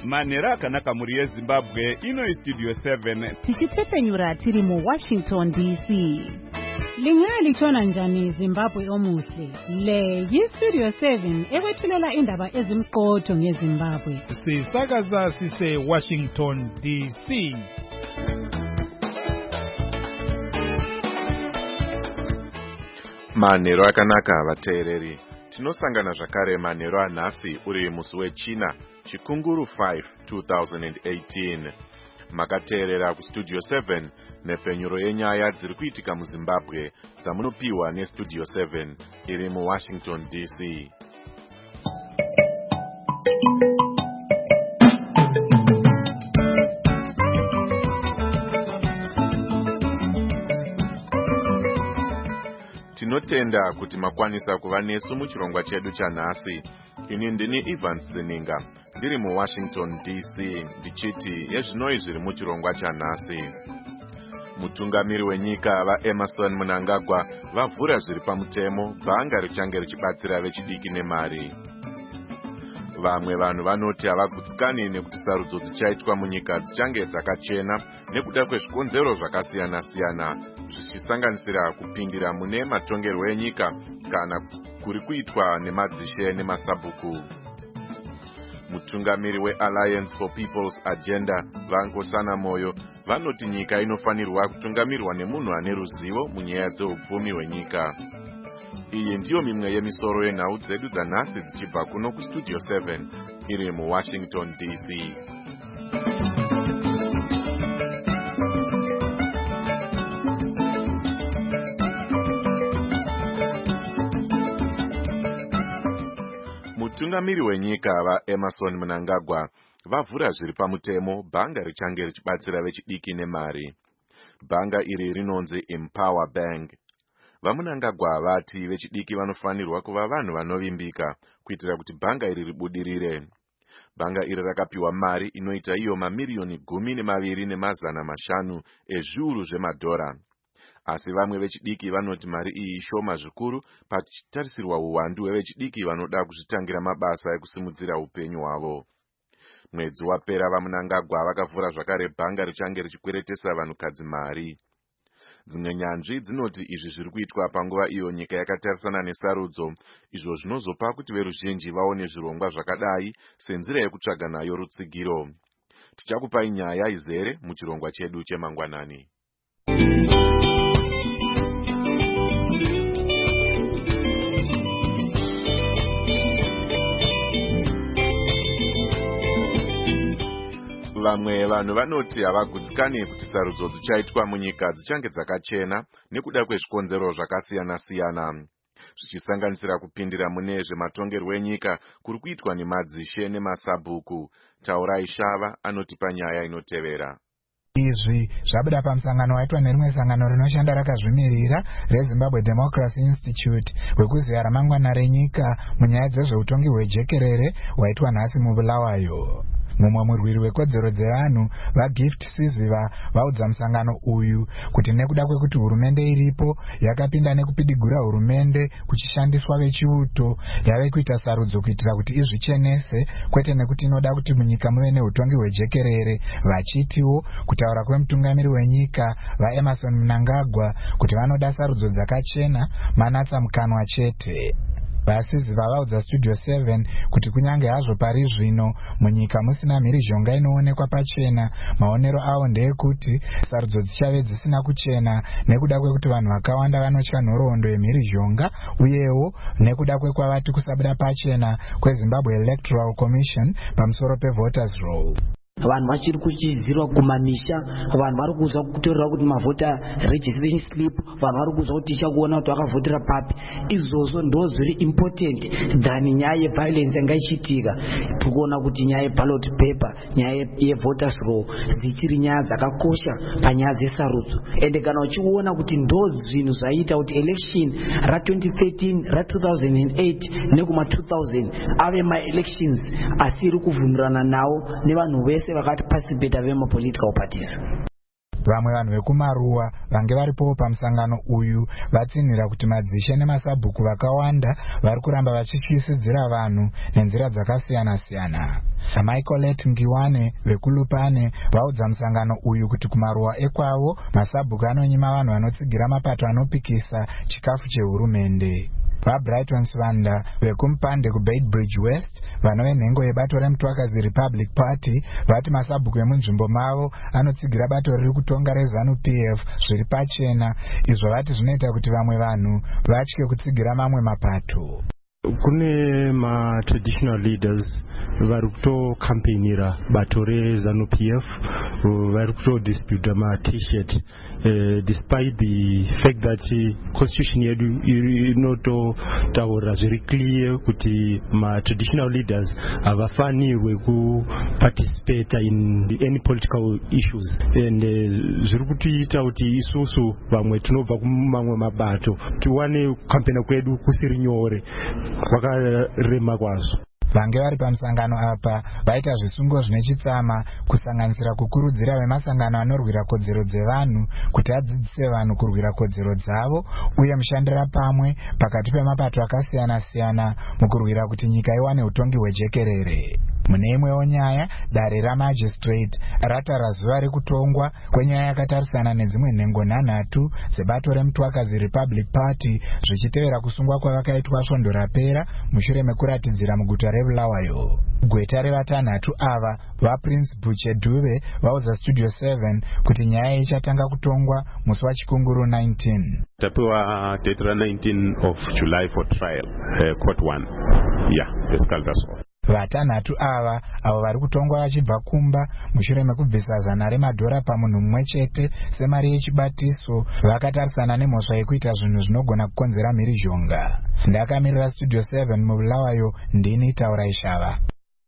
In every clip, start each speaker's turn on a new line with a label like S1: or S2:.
S1: manhero akanaka muri yeZimbabwe. Ino Studio 7
S2: tichitsepenyura tiri mu Washington DC. Lingalitshona njani Zimbabwe omuhle? Le yiStudio 7 ekwethulela indaba ezimqotho ngeZimbabwe.
S3: Sisakaza sise Washington DC.
S4: Manhero akanaka vateereri. Tinosangana zvakare manhero anhasi uri musi weChina Chikunguru 5 2018. Makateerera kuStudio 7 nepfenyuro yenyaya dziri kuitika muZimbabwe dzamunopiwa neStudio 7 iri muWashington DC. Tinotenda kuti makwanisa kuva nesu muchirongwa chedu chanhasi. Ini ndini Ivan Sininga, ndiri muWashington DC, ndichiti yezvinoi zviri muchirongwa chanhasi. Mutungamiri wenyika vaEmerson Mnangagwa vavhura zviri pamutemo bhanga richange richibatsira vechidiki nemari. Vamwe vanhu vanoti havagutsikani nekuti sarudzo dzichaitwa munyika dzichange dzakachena nekuda kwezvikonzero zvakasiyana-siyana zvichisanganisira kupindira mune matongerwo enyika kana kuri kuitwa nemadzishe nemasabhuku. Mutungamiri weAlliance for People's Agenda Vangosana Moyo vanoti nyika inofanirwa kutungamirwa nemunhu ane ruzivo munyaya dzeupfumi hwenyika. Iyi ndiyo mimwe yemisoro yenhau dzedu dzanhasi dzichibva kuno kuStudio 7 iri muWashington DC. Mutungamiri wenyika vaEmerson Mnangagwa vavhura zviri pamutemo bhanga richange richibatsira vechidiki nemari. Bhanga iri rinonzi Empower Bank. VaMnangagwa vati vechidiki vanofanirwa kuva vanhu vanovimbika kuitira kuti bhanga iri ribudirire. Bhanga iri rakapiwa mari inoita iyo mamiliyoni 12,500 ezviuru zvemadhora. Asi vamwe vechidiki vanoti mari iyi shoma zvikuru pachitarisirwa uwandu hwevechidiki vanoda kuzvitangira mabasa ekusimudzira upenyu hwavo. Mwedzi wapera vaMnangagwa vakavhura zvakare bhanga richange richikweretesa vanhukadzi mari. Dzimwe nyanzvi dzinoti izvi zviri kuitwa panguva iyo nyika yakatarisana nesarudzo, izvo zvinozopa kuti veruzhinji vaone zvirongwa zvakadai senzira yekutsvaga nayo rutsigiro. Tichakupai nyaya izere muchirongwa chedu chemangwanani. Vamwe vanhu vanoti havagutsikani kuti sarudzo dzichaitwa munyika dzichange dzakachena nekuda kwezvikonzero zvakasiyana-siyana, zvichisanganisira kupindira mune zvematongerwo enyika kuri kuitwa nemadzishe nemasabhuku. Taurai Shava anotipa nyaya inotevera.
S5: Izvi zvabuda pamusangano waitwa nerimwe sangano rinoshanda rakazvimirira reZimbabwe Democracy Institute wekuziya ramangwana renyika munyaya dzezveutongi hwejekerere waitwa nhasi muBulawayo. Mumwe murwiri wekodzero dzevanhu vaGift Siziva vaudza musangano uyu kuti nekuda kwekuti hurumende iripo yakapinda nekupidigura hurumende kuchishandiswa vechiuto yave kuita sarudzo kuitira kuti izvichenese kwete nekuti inoda kuti munyika muve neutongi hwejekerere, vachitiwo kutaura kwemutungamiri wenyika vaEmerson Mnangagwa kuti vanoda sarudzo dzakachena manatsa mukanwa chete. Vasiziva vaudza Studio 7 kuti kunyange hazvo pari zvino munyika musina mhirizhonga inoonekwa pachena, maonero avo ndeyekuti sarudzo dzichave dzisina kuchena nekuda kwekuti vanhu vakawanda vanotya nhoroondo yemhirizhonga uyewo nekuda kwekwavati kusabuda pachena kweZimbabwe Electoral Commission pamusoro pevoters roll.
S6: Vanhu vachiri kuchizirwa kumamisha, vanhu vari kuzwa kutorera kuti mavota registration slip, vanhu vari kuzwa kuti tichakuona kuti vakavhotera papi. Izvozvo ndo zviri important than nyaya yeviolence yanga ichiitika. Tikuona kuti nyaya yeballot paper, nyaya yevoters roll dzichiri nyaya dzakakosha panyaya dzesarudzo. Ende kana uchiona kuti ndo zvinhu zvaita kuti election ra2013 ra2008 nekuma 2000 ave ma-elections asiri kuvhunurana nawo nevanhu vese vakati participate vema political parties.
S5: Vamwe vanhu vekumaruwa vange varipo pamusangano uyu vatsinhira kuti madzishe nemasabhuku vakawanda vari kuramba vachityisidzira vanhu nenzira dzakasiyana-siyana. Michaelette Ngiwane vekulupane vaudza musangano uyu kuti kumaruwa ekwavo masabhuku anonyima vanhu vanotsigira mapato anopikisa chikafu chehurumende. VaBrighton Svanda vekumupande kuBeitbridge West vanove nhengo yebato reMutwakazi Republic Party vati masabhuku emunzvimbo mavo anotsigira bato riri kutonga reZANU-PF zviri pachena, izvo vati zvinoita kuti vamwe vanhu vatye kutsigira mamwe mapato.
S7: Kune traditional leaders vari kutokampenira bato reZANU-PF, vari kutodistribute t-shirt despite the fact that constitution yedu inototaura zviri clear kuti traditional leaders havafanirwe kuparticipate in any political issues, and zviri kutiita kuti isusu vamwe tinobva kumamwe mabato tiwane kukampena kwedu kusiri nyore, kwakarema kwazvo.
S5: Vange vari pamusangano apa vaita zvisungo zvine chitsama kusanganisira kukurudzira vemasangano anorwira kodzero dzevanhu kuti adzidzise vanhu kurwira kodzero dzavo uye mushandira pamwe pakati pemapato akasiyana-siyana mukurwira kuti nyika iwane utongi hwejekerere. Mune imwewo nyaya, dare ramagistrate ratara zuva rekutongwa kwenyaya yakatarisana nedzimwe nhengo 3 dzebato reMutwakazi Republic Party zvichitevera kusungwa kwavakaitwa svondo rapera mushure mekuratidzira muguta reBulawayo. Gweta revatanhatu ava vaPrince Bucheduve vaudza Studio 7 kuti nyaya ichatanga kutongwa musi waChikunguru 19.
S8: Tapewa date 19 of July for trial, court 1. Yeah, basically that's all.
S5: Vatanhatu ava avo vari kutongwa vachibva kumba mushure mekubvisa $100 pamunhu mumwe chete semari yechibatiso vakatarisana nemhosva yekuita zvinhu zvinogona kukonzera mhirizhonga. Ndakamirira Studio 7 muBulawayo, ndini Taurai Shava.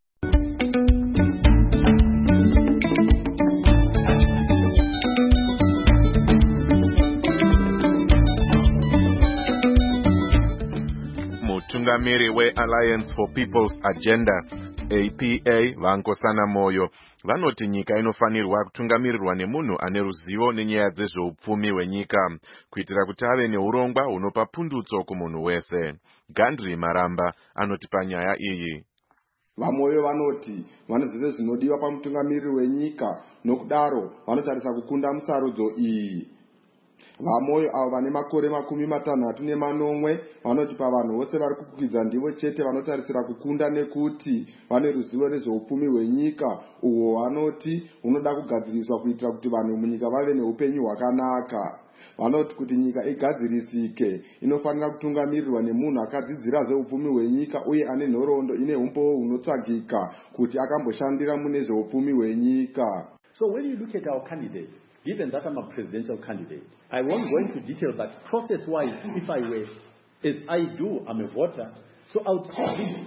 S4: Mutungamiri weAlliance for People's Agenda APA Vankosana Moyo vanoti nyika inofanirwa kutungamirirwa nemunhu ane ruzivo nenyaya dzezveupfumi hwenyika kuitira kuti ave neurongwa hunopa pundutso kumunhu wese. Gandri Maramba anoti panyaya iyi.
S9: Vamoyo vanoti vane zvese zvinodiwa pamutungamiriri wenyika, nokudaro vanotarisa kukunda musarudzo iyi. Vamoyo avo vane makore 60 vanoti pavanhu vose vari kukwidza ndivo chete vanotarisira kukunda nekuti vane ruzivo nezveupfumi hwenyika uhwo vanoti hunoda kugadziriswa kuitira kuti vanhu munyika vave neupenyu hwakanaka. Vanoti kuti nyika igadzirisike inofanira kutungamirirwa nemunhu akadzidzira zveupfumi hwenyika uye ane nhoroondo ine umbowo hunotsvagika kuti akamboshandira mune zveupfumi hwenyika.
S10: So when you look at our candidates, given that I'm a presidential candidate, I won't go into detail, but process-wise, if I were, as I do, I'm a voter, so I would take these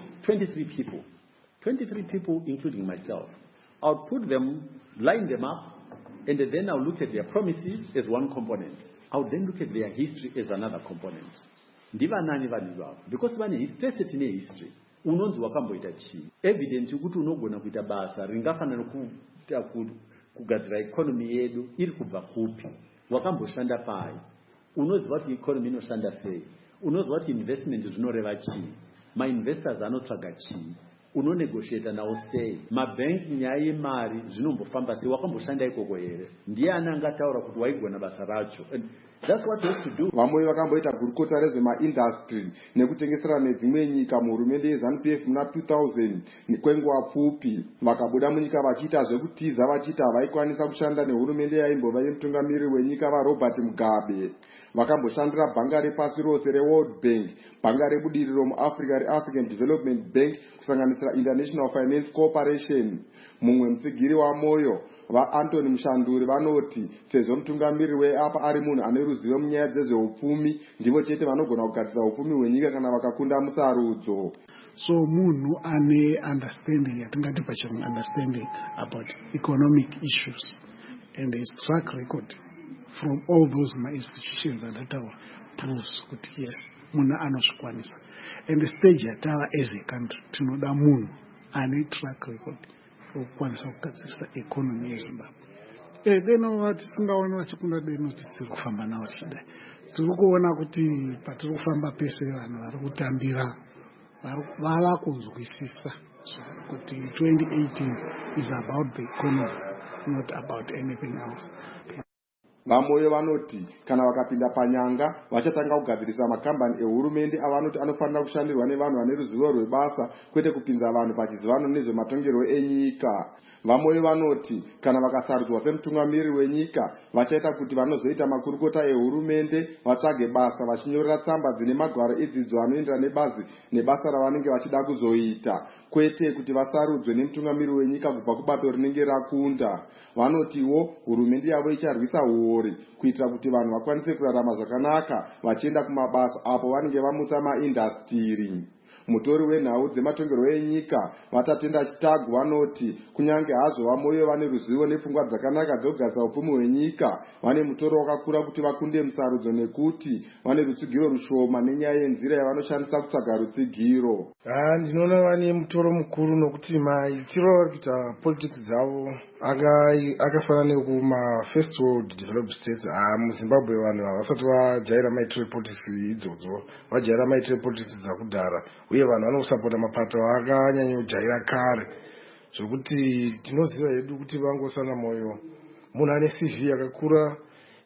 S10: 23 people, including myself. I'll put them, line them up, and then I'll look at their promises as one component. I'll then look at their history as another component. Because when tested in a history, unonzi wakamboita chii. Evidence ukuthi unogona kuita basa ringafanana kugadzira economy yedu iri kubva kupi, wakamboshanda pai, unoziva kuti economy inoshanda sei, unoziva kuti investment zvinoreva chii, ma-investors anotsvaga chii, unonegotiata nawo sei, mabank nyaya yemari zvinombofamba sei, wakamboshanda ikoko here, ndiye anangataura kuti waigona basa racho. That's what we have to do.
S9: Vamwe vakamboita gurukota rezvemaindastry nekutengesera nedzimwe nyika muhurumende yeZANU-PF muna 2000 kwenguva pfupi vakabuda munyika vachiita zvekutiza vachiti havaikwanisa kushanda nehurumende yaimbova yemutungamiriri wenyika vaRobert Mugabe. Vakamboshandira bhanga repasi rose reWorld Bank, bhanga rebudiriro muAfrica reAfrican Development Bank kusanganisira International Finance Corporation. Mumwe mutsigiri waMoyo vaAntony Mushanduri vanoti sezvo mutungamiriri weapa ari munhu ane ruzivo munyaya dzezveupfumi, ndivo chete vanogona kugadzira upfumi hwenyika kana vakakunda musarudzo.
S11: So munhu ane understanding, yatingati pachirungu understanding about economic issues, and his track record from all those institutions andatawa proves kuti yes, munhu anozvikwanisa. And the stage yatawa as a country tinoda munhu ane track record okwanisa kugadzirisa economy yeZimbabwe. deno vatisingaoni vachikunda deno tisiri kufamba navo chidai. Tiri kuona kuti patiri kufamba pese vanhu vari kutambira vava kunzwisisa kuti 2018 is about the economy, not about anything else.
S9: Vamoyo vanoti kana vakapinda panyanga vachatanga kugadzirisa makambani ehurumende avanoti anofanira kushandirwa nevanhu vane ruzivo rwebasa kwete kupinza vanhu pachizivano nezvematongerwo enyika. Vamoyo vanoti kana vakasarudzwa semutungamiriri wenyika vachaita kuti vanozoita makurukota ehurumende vatsvage basa vachinyorera tsamba dzine magwaro edzidzo anoenderana nebasa ravanenge vachida kuzoita, kwete kuti vasarudzwe nemutungamiriri wenyika kubva kubato rinenge rakunda. Vanotiwo hurumende yavo icharwisa huori kuitira kuti vanhu vakwanise kurarama zvakanaka vachienda kumabasa apo vanenge vamutsa maindastiri. Mutori wenhau dzematongerwo enyika vatatenda Chitagu vanoti kunyange hazvo vamoyo vane ruzivo nepfungwa dzakanaka dzokugadzira upfumi hwenyika, vane mutoro wakakura kuti vakunde musarudzo nekuti vane rutsigiro rushoma nenyaya yenzira yavanoshandisa kutsvaga rutsigiro.
S12: Ndinoona vane mutoro mukuru nokuti maitiro vari kuita politics dzavo akafanana nekuma first world developed states. MuZimbabwe vanhu havasati vajaira maitiro politics idzodzo, vajaira maitiro politics dzakudhara, uye vanhu vanosapota mapato akanyanya kare, zvokuti tinoziva hedu kuti vangosana moyo munhu ane CV yakakura,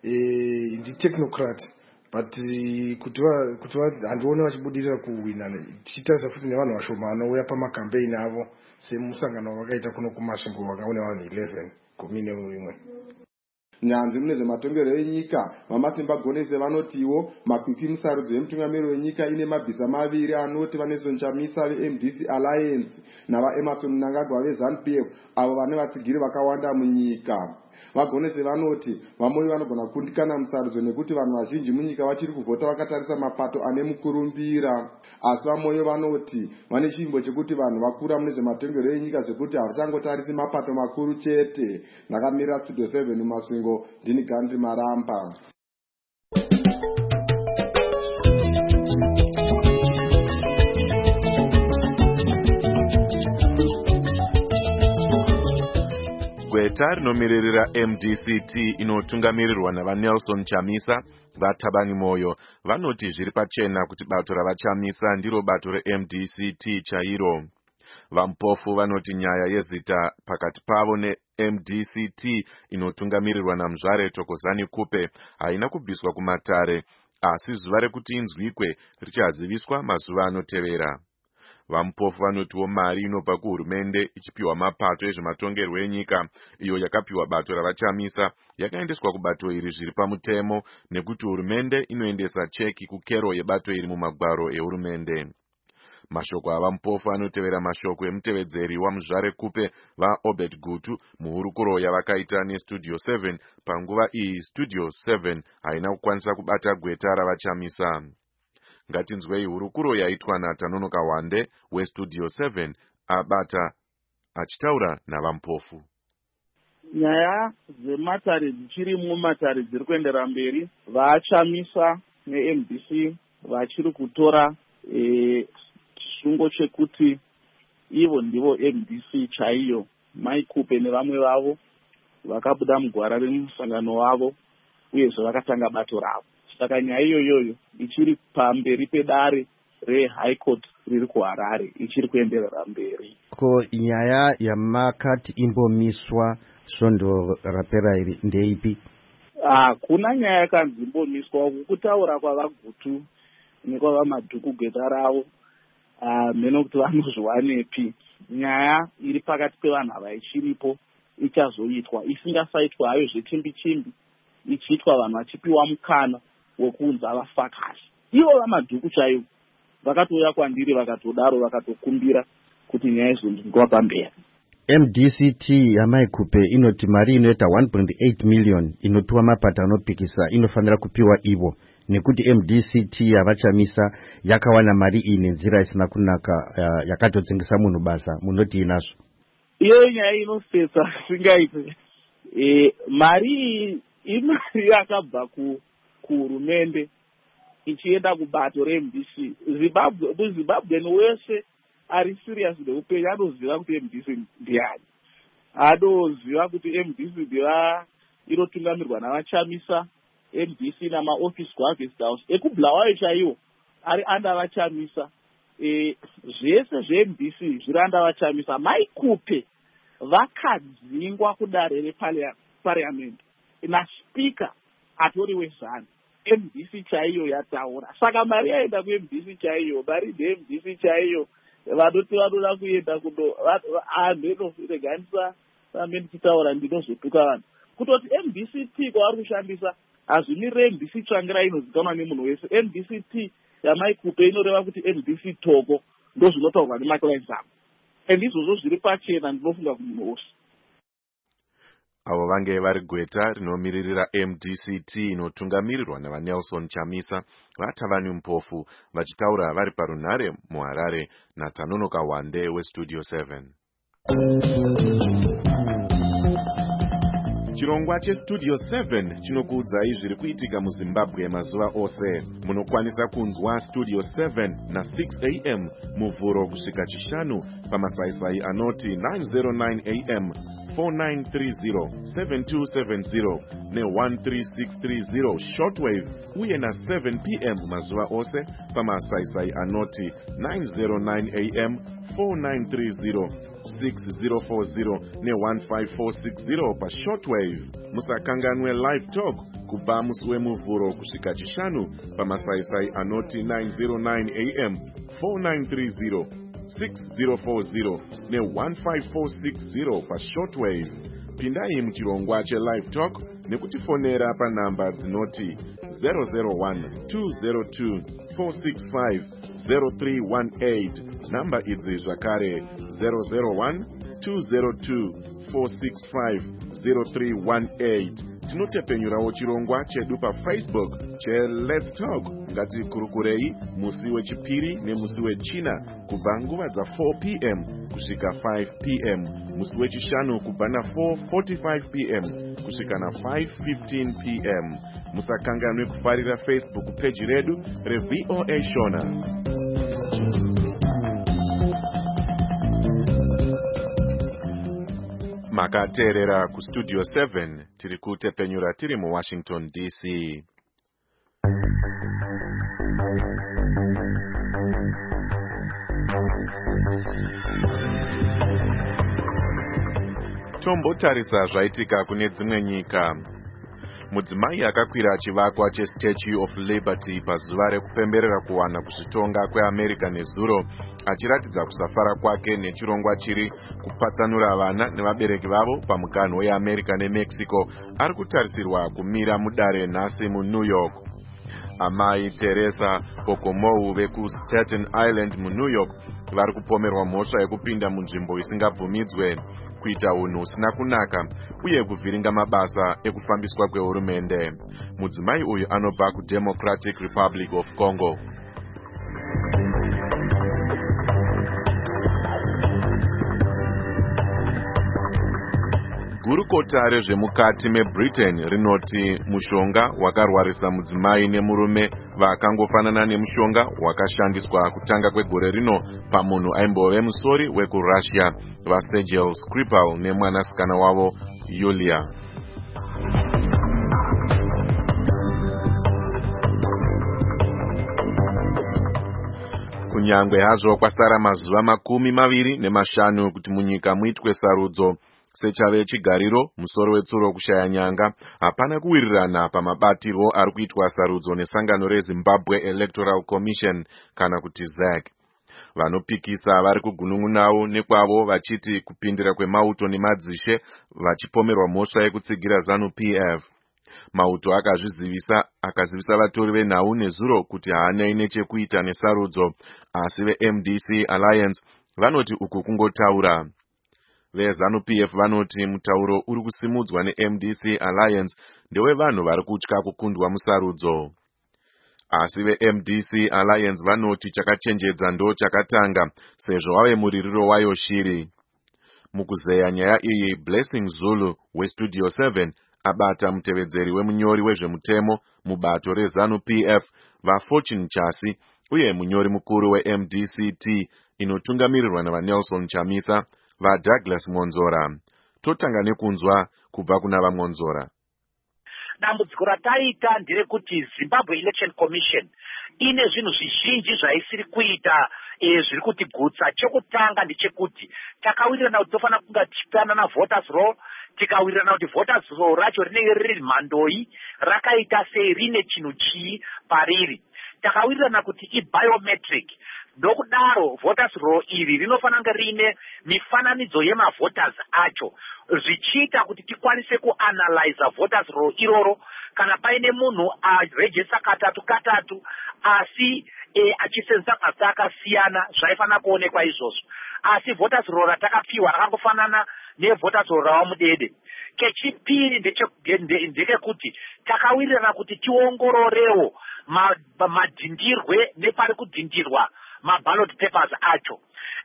S12: nditechnocrat, but kuti handione vachibudirira kuwina, tichitarisa futi nevanhu vashoma vanouya pamakampeini avo semusangano wakaita kuno kumasvingo wakaona vanhu 11 11.
S9: Nyanzvi mune zvematongerwo enyika vamasimba gonese vanotiwo makwikwi musarudzo yemutungamiriri wenyika ine mabhiza maviri anoti vaNelson Chamisa veMDC Alliance navaEmmerson Mnangagwa veZANU-PF avo vane vatsigiri vakawanda munyika. Vagonese vanoti vamoyo vanogona kukundikana musarudzo nekuti vanhu vazhinji munyika vachiri kuvhota vakatarisa mapato ane mukurumbira. Asi vamoyo vanoti vane chivimbo chekuti vanhu vakura mune zvematongerwo enyika zvekuti havachangotarisi mapato makuru chete. Ndakamira Studio 7 mumasvingo, ndini Gandhi Maramba.
S4: Gweta rinomiririra MDCT inotungamirirwa navaNelson Chamisa vaThabani Moyo vanoti zviri pachena kuti bato ravaChamisa ndiro bato reMDCT chairo. Vampofu vanoti nyaya yezita pakati pavo neMDCT inotungamirirwa naMuzvare Thokozani Kupe haina kubviswa kumatare, asi zuva rekuti inzwikwe richaziviswa mazuva anotevera. Vampofu vanotiwo mari inobva kuhurumende ichipiwa mapato ezvematongerwo enyika iyo yakapiwa bato ravaChamisa yakaendeswa kubato iri zviri pamutemo, nekuti hurumende inoendesa cheki kukero yebato iri mumagwaro ehurumende. Mashoko avampofu anotevera mashoko emutevedzeri waMuzvare Kupe vaObert Gutu muhurukuro yavakaita neStudio 7. Panguva iyi Studio 7 haina kukwanisa kubata gweta ravaChamisa. Ngatinzwei hurukuro yaitwa naTanonoka Wande weStudio 7 abata achitaura navampofu.
S13: Nyaya dzematare dzichiri mumatare dziri kuendera mberi, vaChamisa neMDC vachiri kutora chisungo chekuti ivo ndivo MDC chaiyo. Mai Kupe nevamwe vavo vakabuda mugwara remusangano wavo uyezve vakatanga bato ravo. Saka nyaya iyoyo ichiri pamberi pedare reHigh Court riri kuHarare ichiri kuenderera mberi.
S14: Ko nyaya yamakati imbomiswa svondo rapera iri ndeipi?
S13: Kuna nyaya yakanzi imbomiswa, kutaura kwavaGutu nekwavaMadhuku gweta ravo meno kuti vanozviwanepi. Nyaya iri pakati pevanhu ava ichiripo ichazoitwa, isingasaitwa hayo zvechimbi-chimbi, ichiitwa vanhu vachipiwa mukana wekuunza vafakasi. Ivo vaMadhuku chaivo vakatouya kwandiri vakatodaro vakatokumbira kuti nyaya izonzwa pamberi.
S14: MDCT yamai Kupe inoti mari inoita 1.8 million inopiwa mapato anopikisa inofanira kupiwa ivo, nekuti MDCT yavaChamisa yakawana mari iyi nenzira isina kunaka yakatodzingisa munhu basa. Munoti inazvo?
S13: Iyo nyaya inosetsa singaite. Mari imari yakabva kuhurumende ichienda kubato reMDC. Zimbabwe wese ari serious neupenyu anoziva kuti MDC ndiani, anoziva kuti MDC inotungamirwa navachamisa MDC namaofisi kuharvest house ekubulawayo chaiwo ari anda vachamisa. Zvese zveMDC zviri anda vachamisa. Maikupe vakadzingwa kudare reparliament naspika atori wezana. MDC chaiyo yataura. Saka mari yaenda kuMDC chaiyo, mari ndeMDC chaiyo. Vanoti vanoda kuenda kuno ndinoreganisa pamene tichitaura ndinozotuka vanhu kutoti MDCT kwavari kushandisa hazvimirire MDC tsvangira inozikanwa nemunhu wese. MDCT yamaikupe inoreva kuti MDC toko ndozvinotaurwa nemaclines avo, and izvozvo zviri pachena ndinofunga kumunhu wose.
S4: Avo vange vari gweta rinomiririra MDCT inotungamirirwa navaNelson Chamisa, vaTavani Mpofu, vachitaura vari parunhare muHarare naTanonoka Wande weStudio 7. Chirongwa cheStudio 7 chinokuudzai zviri kuitika muZimbabwe mazuva ose. Munokwanisa kunzwa Studio 7 na 6 AM muvhuro kusvika chishanu pamasaisai anoti 909 AM 4930 7270 ne13630 shortwave uye na 7 PM mazuva ose pamasaisai anoti 909 AM 4930 6040 ne15460 pa shortwave. Musakanganwe live talk kubva musi wemuvhuro kusvika chishanu pamasaisai anoti 909 AM 4930 6040 ne15460 pa shortwave. Pindai muchirongwa chelive talk nekutifonera panhamba dzinoti 001-202-465-0318. Namba idzi zvakare 001-202-465-0318. Tinotepenyurawo chirongwa chedu paFacebook cheLet's Talk. Ngatikurukurei musi wechipiri nemusi wechina kubva nguva dza4 PM kusvika 5 PM, musi wechishanu kubva na4:45 PM kusvika na5:15 PM. Musakanganwe kufarira Facebook page redu reVOA Shona. Makateerera kuStudio 7 tiri kutepenyura tiri muWashington DC. Tombotarisa zvaitika kune dzimwe nyika. Mudzimai akakwira chivakwa cheStatue of Liberty pazuva rekupemberera kuwana kuzvitonga kweAmerica nezuro, achiratidza kusafara kwake nechirongwa chiri kupatsanura vana nevabereki vavo pamuganho yeAmerica neMexico ari kutarisirwa kumira mudare nhasi muNew York. Amai Teresa Pokomou vekuStaten Island muNew York vari kupomerwa mhosva yekupinda munzvimbo isingabvumidzwe, kuita unhu usina kunaka uye kuvhiringa mabasa ekufambiswa kwehurumende. Mudzimai uyu anobva kuDemocratic Republic of Congo. Gurukota rezvemukati meBritain rinoti mushonga wakarwarisa mudzimai nemurume vakangofanana nemushonga wakashandiswa kutanga kwegore rino pamunhu aimbove musori wekuRussia vaSergei Skripal nemwanasikana wavo Yulia. Kunyangwe hazvo kwasara mazuva 25 kuti munyika muitwe sarudzo sechave chigariro, musoro wetsuro kushaya nyanga, hapana kuwirirana pamabatirwo ari kuitwa sarudzo nesangano reZimbabwe Electoral Commission kana kuti ZEC. Vanopikisa vari kugunun'unawo nekwavo vachiti kupindira kwemauto nemadzishe vachipomerwa mhosva yekutsigira ZANU-PF. Mauto akazivisa vatori venhau nezuro kuti haanei nechekuita nesarudzo, asi veMDC Alliance vanoti uku kungotaura. VeZANU-PF vanoti mutauro uri kusimudzwa neMDC Alliance ndewevanhu vari kutya kukundwa musarudzo. Asi veMDC Alliance vanoti chakachenjedza ndo chakatanga sezvo wave muririro wayo shiri. Mukuzeya nyaya iyi, Blessing Zulu weStudio 7 abata mutevedzeri wemunyori wezvemutemo mubato reZANU-PF vaFortune Chasi uye munyori mukuru weMDCT inotungamirirwa navaNelson Chamisa vaDouglas Monzora. Totanga nekunzwa kubva kuna vaMonzora.
S15: dambudziko rataita nderekuti Zimbabwe Election Commission ine zvinhu zvizhinji zvaisiri kuita zviri kutigutsa. Chekutanga ndechekuti takawirirana kuti tofanira kunga tichipana navoters roll, tikawirirana kuti voters roll racho rinenge riri mhandoi, rakaita sei, rine chinhu chii pariri. Takawirirana kuti ibiometric, ndokudaro voters roll iri rinofanira kunge rine mifananidzo yemavoters acho, zvichiita kuti tikwanise kuanalyze voters roll iroro kana paine munhu arejista katatu asi achisenza pasi akasiyana zvaifanira kuonekwa izvozvo. Asi voters roll ratakapiwa rakangofanana nevoters roll ravamudede. Kechipiri ndekekuti takawirirana kuti tiongororewo madhindirwe nepari kudhindirwa maballot papers acho.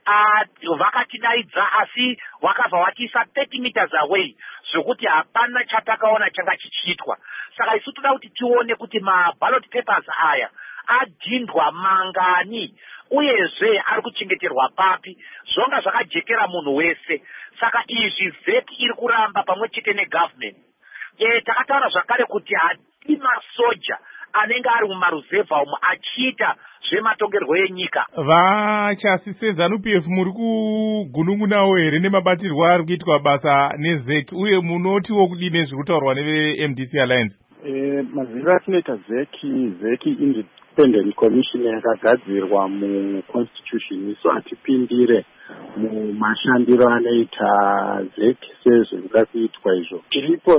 S15: Vakatidaidza asi wakabva watiisa 30 meters away zvokuti hapana chatakaona changa chichiitwa. Saka isu toda kuti tione kuti maballot papers aya adhindwa mangani uyezve ari kuchengeterwa papi, zvonga zvakajekera munhu wese. Saka izvi ZEC iri kuramba pamwe chete negovernment. Takataura zvakare kuti hati masoja anenge ari mumaruzevha umu achiita zvematongerwo enyika.
S3: Vachasi ZANU-PF muri kugunungunawo here nemabatirwo ari kuitwa basa neZEC, uye munotiwo kudini zviri kutaurwa neve-MDC Alliance?
S16: Maziviro atinoita ZEC Independent Commission yakagadzirwa muConstitution, isu hatipindire mumashandiro anoita ZEC sezvinoda kuitwa izvo. Chiripo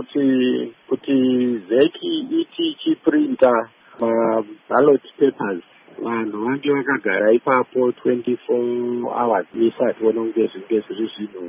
S16: ndechekuti ZEC iti ichiprinta maballot papers, vanhu vange vakagara ipapo 24 hours isati ona kunge zvinge zviri zvinhu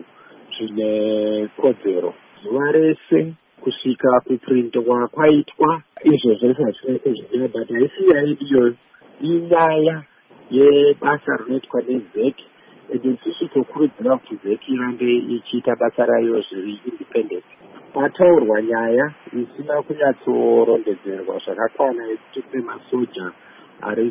S16: zvine kodzero zuva rese kusvika kuprintwa kwaitwa. Izvozvo zvazvinenge zvinyaya, but haisi yaidiyo inyaya yebasa rinoitwa neZEC, ende tisu tokurudzira kuti ZEC irambe ichiita basa rayo zviri independent. Pataurwa nyaya isina kunyatsorondedzerwa zvakakwana yekuti kune masoja ari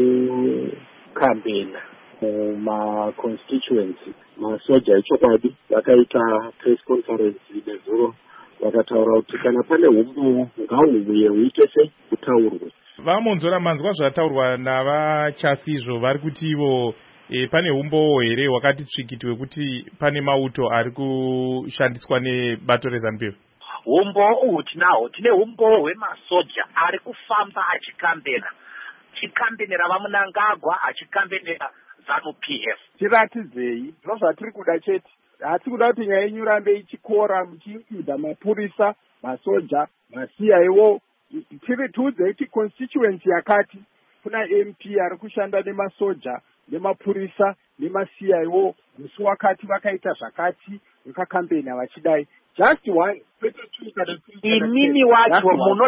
S16: kukambena mumaconstituency. Masoja echokwadi vakaita press conference nezuro vakataura kuti kana pane umbo ngauuye uite sei utaurwe.
S3: Vamonzora manzwa zvataurwa navachasizvo vari kuti ivo pane umbo here wakati tsvikiti wekuti pane mauto ari kushandiswa nebato reZANU-PF?
S15: Umbo uhu tinahwo, tine umbo hwemasoja ari kufamba achikambenera vaMunangagwa, achikambenera ZANU-PF.
S17: Tiratidzei zvino zvatiri kuda chete. Hatisi kuda kuti nyaya yenyu rambe ichikora muchiinkludha mapurisa, masoja, maCIO. Tiudzei kuti constituency yakati kuna MP ari kushanda nemasoja nemapurisa nemaCIO, musi wakati vakaita zvakati, vakakambena vachidai. Just one.
S15: Imini wacho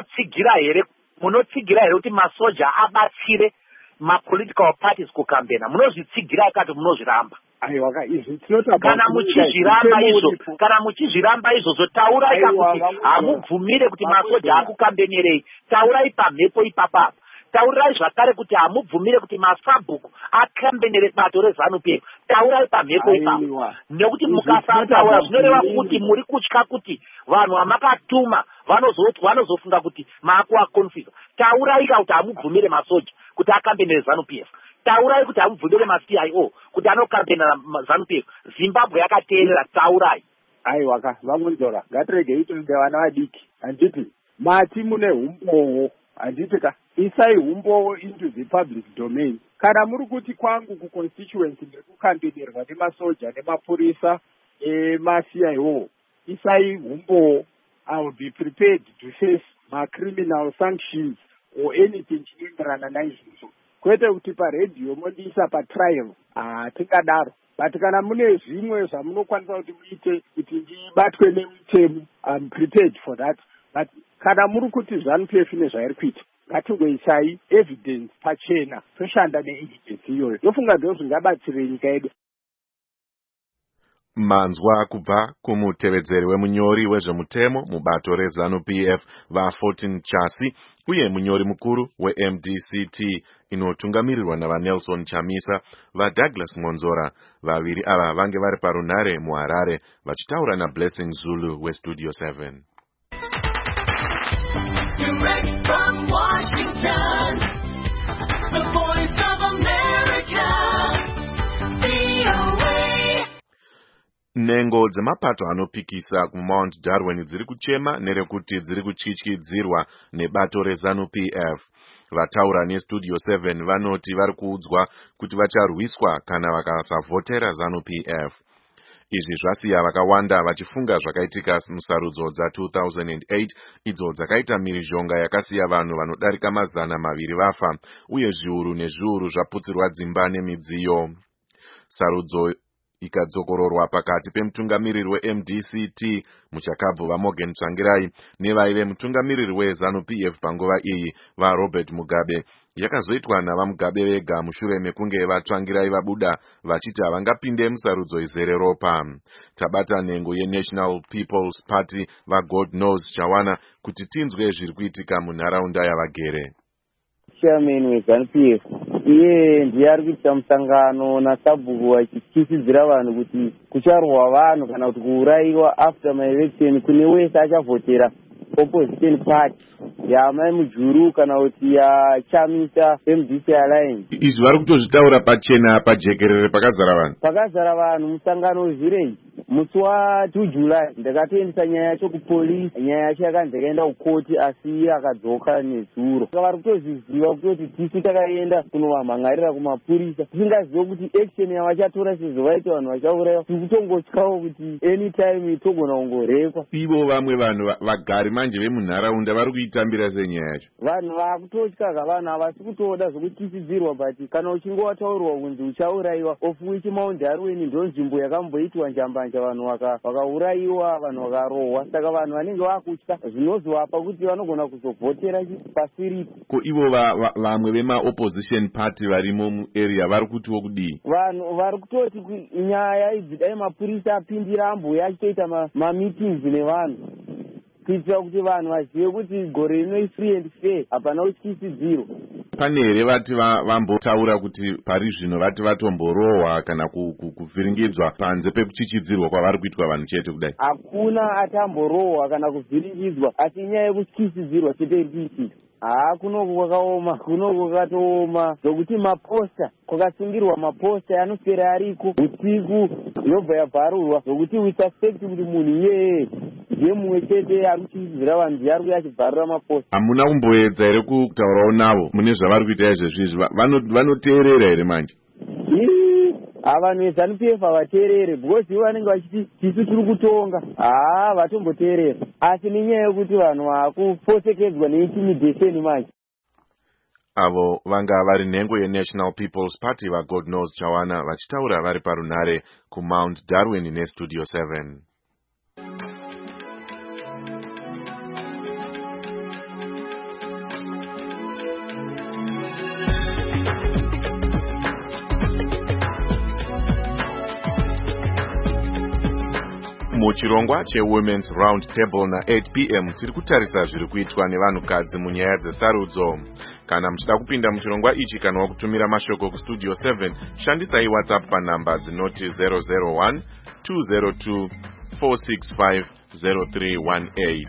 S15: munotsigira here kuti masoja abatsire mapolitical parties kukambena? Munozvitsigira kati munozviramba? Kana muchizviramba izvozvo, taurai kuti hamubvumire kuti masoja akukambenerei. Taurai pamhepo ipapa. Taurai zvakare kuti hamubvumire kuti masabhuku akambenere bato reZANU-PF. Taurai pamhepo ipapo. Nekuti mukasataura zvinoreva kuti muri kutya kuti vanhu vamakatuma vanozofunga kuti maakuvakonfisa. Taurai kuti hamubvumire masoja kuti akambenere ZANU-PF. Taurai kuti hamubvumire maCIO kuti anokambenera ZANU-PF. Zimbabwe yakateerera, taurai.
S17: Aiwa, vamunzora, ngatiregei toida vana vadiki. Handiti mati mune umbowo, handiti isai umbowo into the public domain. Kana muri kuti kwangu kuconstituency ndekukambenerwa nemasoja nemapurisa emaCIO, isai umbowo. I will be prepared to face criminal sanctions or anything chinoenderana naizvozvo. Kwete kuti paredhiyo mondiisa patrial, tingadaro. But kana mune zvimwe zvamunokwanisa kuti muite kuti ndibatwe nemutemo, I'm prepared for that. But kana muri kuti ZANU-PF nezvairi kuita, ngatingoisai evidence pachena, toshanda neevidence iyoyo. Ndofunga ndizvo zvingabatsire nyika yedu.
S4: Manzwa kubva kumutevedzeri wemunyori wezvemutemo mubato reZANU-PF va14 Chasi uye munyori mukuru weMDCT inotungamirirwa navaNelson Chamisa vaDouglas Monzora. Vaviri ava vange vari parunhare muHarare vachitaura naBlessing Zulu weStudio 7.
S18: Direct from Washington, the voice of America, VOA.
S4: Nhengo dzemapato anopikisa kuMount Darwin dziri kuchema nerekuti dziri kuchityidzirwa nebato reZANU-PF. Vataura neStudio 7 vanoti vari kuudzwa kuti vacharwiswa kana vakasavhotera ZANU-PF. Izvi zvasiya vakawanda vachifunga zvakaitika musarudzo dza2008 idzo dzakaita mhirizhonga yakasiya vanhu vanodarika 200 vafa uye zviuru nezviuru zvaputsirwa dzimba nemidziyo. Sarudzo ikadzokororwa pakati pemutungamiriri weMDCT muchakabvu vaMorgan Tsvangirai nevaive mutungamiriri weZANU-PF panguva iyi vaRobert Mugabe yakazoitwa navaMugabe vega mushure mekunge vaTsvangirai vabuda vachiti havangapinde musarudzo izere ropa. Tabata nhengo yeNational People's Party vaGod Knows Chawana kuti tinzwe zviri kuitika munharaunda yavagere.
S19: Chairman weZANU-PF iye ndiye ari kuita musangano naSabhuku achityisidzira vanhu kuti kucharwa vanhu kana kuti kuurayiwa after my election kune wese achavhotera opposition party yamai mujuru kana kuti yachamisa MDC Alliance.
S4: Izvi vari kutozvitaura pachena pajekerere
S19: pakazara vanhu musangano village musi wa2 July ndakatoendesa nyaya yacho kupolisi. Nyaya yacho yakanzi yakaenda kukoti asi akadzoka nezuro. Vari kutozviziva kuti tisu takaenda kunovamhangarira kumapurisa tisingazive kuti action yavachatora sezvo vaita vanhu vachaurayiwa tikutongotyawo kuti anytime togona kungorekwa.
S4: Ivo vamwe vanhu vagari manje vemunharaunda vari kuitambira senyaya yacho.
S19: Vanhu vakutotya vanhu havasi kutoda zvokutisidzirwa but kana uchinge wataurirwa kunzi uchaurayiwa ofuichi Mount Darwin ndo nzvimbo yakamboitwa njambanja vanhu vakaurayiwa vanhu vakarohwa saka vanhu vanenge vakutya zvinozovapa kuti vanogona kuzovhotera pasiripo.
S4: Ko ivo vamwe vemaopposition party varimo muarea vari kutiwo kudii?
S19: Vanhu vari kutoti nyaya idzi dai mapurisa apindira ambuya achitoita mameetings nevanhu kuitira kuti vanhu vazive kuti gore rino free and fair hapana kutyisidziro.
S4: Pane here vati vambotaura kuti pari zvino vati vatomborohwa kana kuvhiringidzwa panze pekuchichidzirwa kwavari kuitwa vanhu chete kudai?
S19: Hakuna atamborohwa kana kuvhiringidzwa asi nyaya yekutyisidzirwa chete iri kuitika. Kunoku kwakaoma, kunoku kwakatooma zvokuti maposta kwakasungirwa maposta anoswera ariko usiku yobva yabvarurwa zvokuti we suspect kuti munhu iyeye ndiye mumwe chete ari kuchisidzira vanhu ndiye ari kuya achibvarura maposta.
S4: Hamuna kumboedza here kutaurawo navo mune zvavari kuita izvezvizvi vanoteerera here manje?
S19: Vanhu veZANU-PF havateerere because ivo vanenge vachiti tisu tiri kutonga. Vatomboteerera asi nenyaya yekuti vanhu vakuposekedzwa neintimidation manje.
S4: Avo vanga vari nhengo yeNational People's Party vaGod Knows Chawana vachitaura vari parunhare kuMount Darwin neStudio 7. Muchirongwa cheWomen's Round Table na8 p.m. tiri kutarisa zviri kuitwa nevanhukadzi munyaya dzesarudzo. Kana muchida kupinda muchirongwa ichi kana wakutumira mashoko kuStudio 7 shandisai WhatsApp panhamba dzinoti 001 202 465 0318.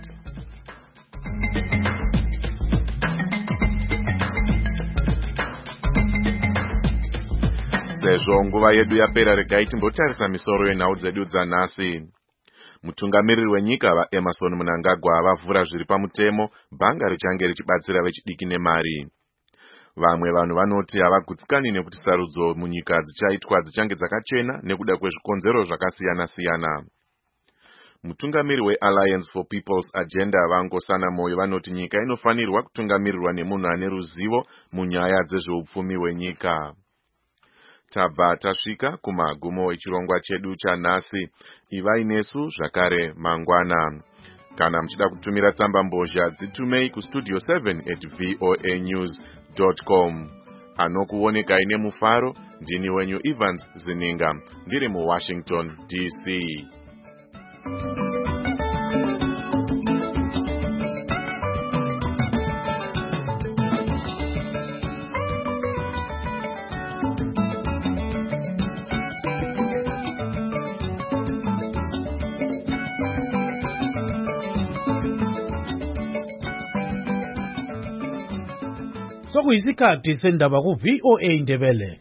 S4: Sezvo nguva yedu yapera, regai timbotarisa misoro yenhau dzedu dzanhasi. Mutungamiriri wenyika vaEmmerson Mnangagwa vavhura zviri pamutemo bhanga richange richibatsira vechidiki nemari. Vamwe vanhu vanoti havagutsikani nekuti sarudzo munyika dzichaitwa dzichange dzakachena nekuda kwezvikonzero zvakasiyana-siyana. Mutungamiriri weAlliance for People's Agenda vangosana moyo vanoti nyika inofanirwa kutungamirirwa nemunhu ane ruzivo munyaya dzezveupfumi hwenyika. Tabva tasvika kumagumo echirongwa chedu chanhasi. Ivai nesu zvakare mangwana. Kana muchida kutumira tsamba mbozha dzitumei kuStudio 7@voanews.com. Anokuonekai nemufaro ndini wenyu Evans Zininga ndiri muWashington DC.
S20: Sokuyisikhathi sendaba ku VOA Indebele.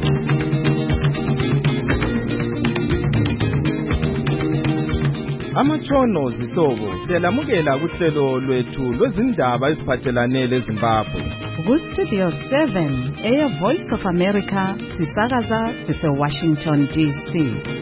S21: Amatshono zihlobo siyalamukela kuhlelo lwethu lwezindaba eziphathelane leZimbabwe.
S2: Ku-Studio 7 Air Voice of America sisakaza sise-Washington DC.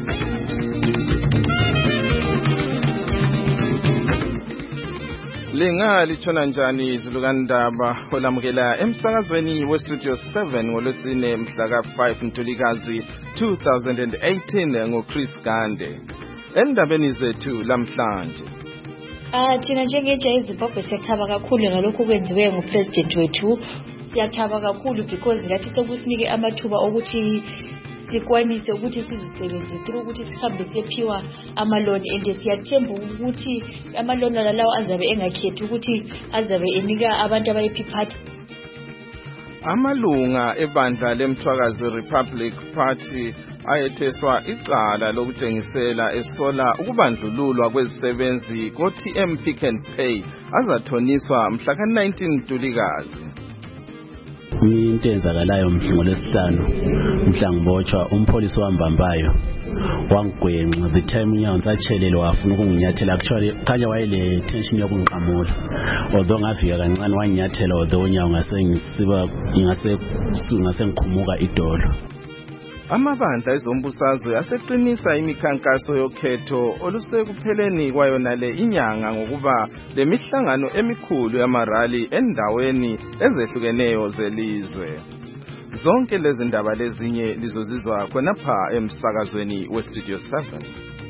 S21: Lingatshona njani izulukandaba olamukela emsakazweni weStudio 7 ngolwesine mhla ka-5 Ntulikazi 2018 ngoChris Gande. Endabeni zethu lamhlanje.
S22: Thina njengentsha yeZimbabwe siyathaba kakhulu ngalokho kwenziwe ngupresident wethu. Siyathaba kakhulu because ngathi sokusinike amathuba okuthi sikwanise ukuthi sizisebenzise ukuthi sihambe siyephiwa amaloni and siyathemba ukuthi amaloni lawo azabe engakhethi ukuthi azabe enika abantu abayi party.
S21: Amalunga ebandla lemthwakazi Republic Party ayetheswa icala lokutshengisela esola ukubandlululwa kwezisebenzi ko-TM Pick and Pay azathoniswa mhla ka-19 Ntulikazi.
S23: Into enzakalayo ngolesihlanu mhla ngibotshwa umpolisi wambambayo wangigwenxa the time inyawo ngisachelelwa wafuna ukunginyathela actually khanya wayele tension yokungiqamula although ngafika kancane wanginyathela although unyawo ngase ngikhumuka idolo.
S21: Amabandla ezombusazwe aseqinisa imikhankaso yokhetho olusekupheleni kwayona le inyanga ngokuba lemihlangano emikhulu yamarali endaweni ezehlukeneyo zelizwe. Zonke lezi ndaba lezinye lizozizwa khonapha emsakazweni weStudio 7.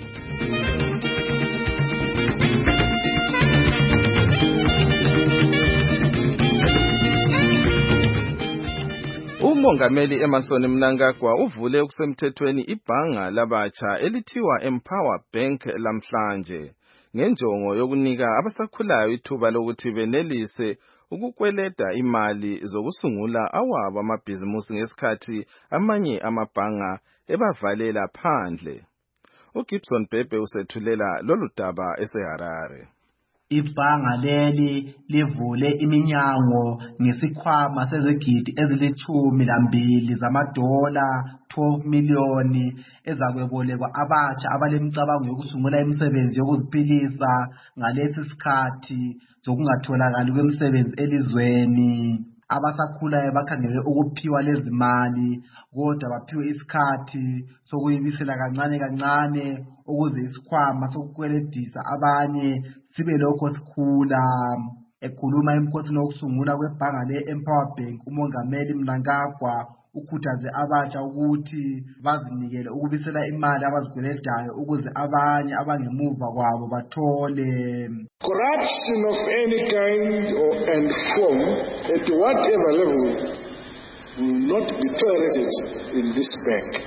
S21: Umongameli Emmerson Mnangagwa uvule kusemthethweni ibhanga labatsha elithiwa Empower Bank lamhlanje ngenjongo yokunika abasakhulayo ithuba lokuthi benelise ukukweleda imali zokusungula awabo amabhizimusi ngesikhathi amanye amabhanga ebavalela phandle. uGibson Bhebhe usethulela lolu daba eseHarare.
S24: Ibhanga leli livule iminyango ngesikhwama sezigidi ezili-12 zamadola 12 million ezakwebolekwa abatsha abalemicabango yokusungula imisebenzi yokuziphilisa ngalesi sikhathi zokungatholakali kwemisebenzi elizweni. Abasakhulayo bakhangele ukuphiwa lezi mali kodwa baphiwe isikhathi sokuyibisela kancane kancane ukuze isikhwama sokukweledisa abanye sibe lokho sikhula. Ekhuluma emkhosini wokusungula kwebhanga le-Empower Bank, umongameli Mnangagwa ukhuthaze abatsha ukuthi bazinikele ukubisela imali abazikweledayo ukuze abanye abangemuva kwabo bathole.
S11: Corruption of any kind and form at whatever level will not be tolerated in this bank.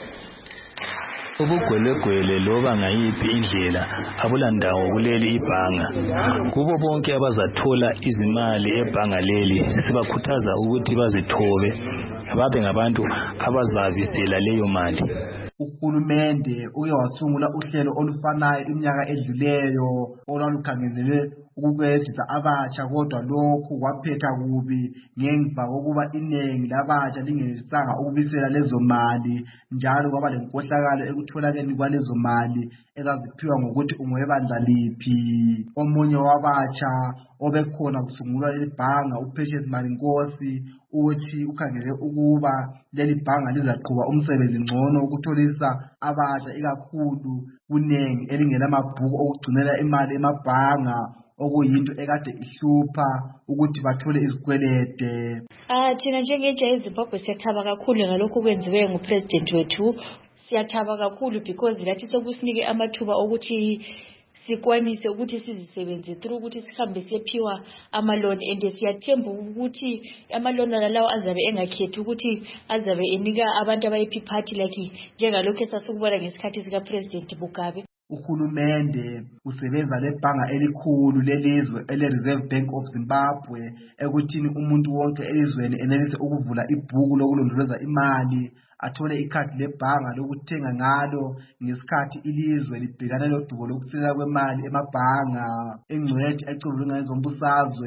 S25: Ubugwelegwele loba ngayiphi indlela abulandawo kuleli ibhanga. Kubo bonke abazathola izimali ebhanga leli sibakhuthaza ukuthi bazithobe babe ngabantu abazabisela leyo mali.
S24: Uhulumende uke wasungula uhlelo olufanayo iminyaka edluleyo olwalukhangelele ukukweledisa abatsha kodwa lokhu kwaphetha kubi ngemva kokuba iningi labatsha lingenelisanga ukubisela lezo mali njalo kwaba lenkohlakalo ekutholakeni kwalezo mali ezaziphiwa ngokuthi ungwebandla liphi. Omunye wabatsha obekhona kusungulwa leli bhanga uPrecious Marinkosi uthi ukhangele ukuba leli bhanga lizaqhuba umsebenzi ngcono ukutholisa abatsha ikakhulu kunengi elingelamabhuku okugcinela imali emabhanga okuyinto ekade ihlupha ukuthi bathole izikwelede.
S22: Thina njengentsha yeZimbabwe siyathaba kakhulu ngalokho kwenziwe ngupresident wethu. Siyathaba kakhulu because ngathi sokusinike amathuba okuthi sikwanise ukuthi sizisebenzise ukuthi sihambe siyephiwa amaloni and siyathemba ukuthi amaloni lawo azabe engakhethi ukuthi azabe enika abantu abayi party like njengalokho esasukubona ngesikhathi sika President Mugabe.
S24: Uhulumende usebenza lebhanga elikhulu lelizwe ele-Reserve Bank of Zimbabwe ekuthini umuntu wonke elizweni enelise ukuvula ibhuku lokulondoloza imali athole ikhadi lebhanga lokuthenga ngalo ngesikhathi ilizwe libhekana lodubo lokusilela kwemali emabhanga. Engcwethi ecubulunga ezombusazwe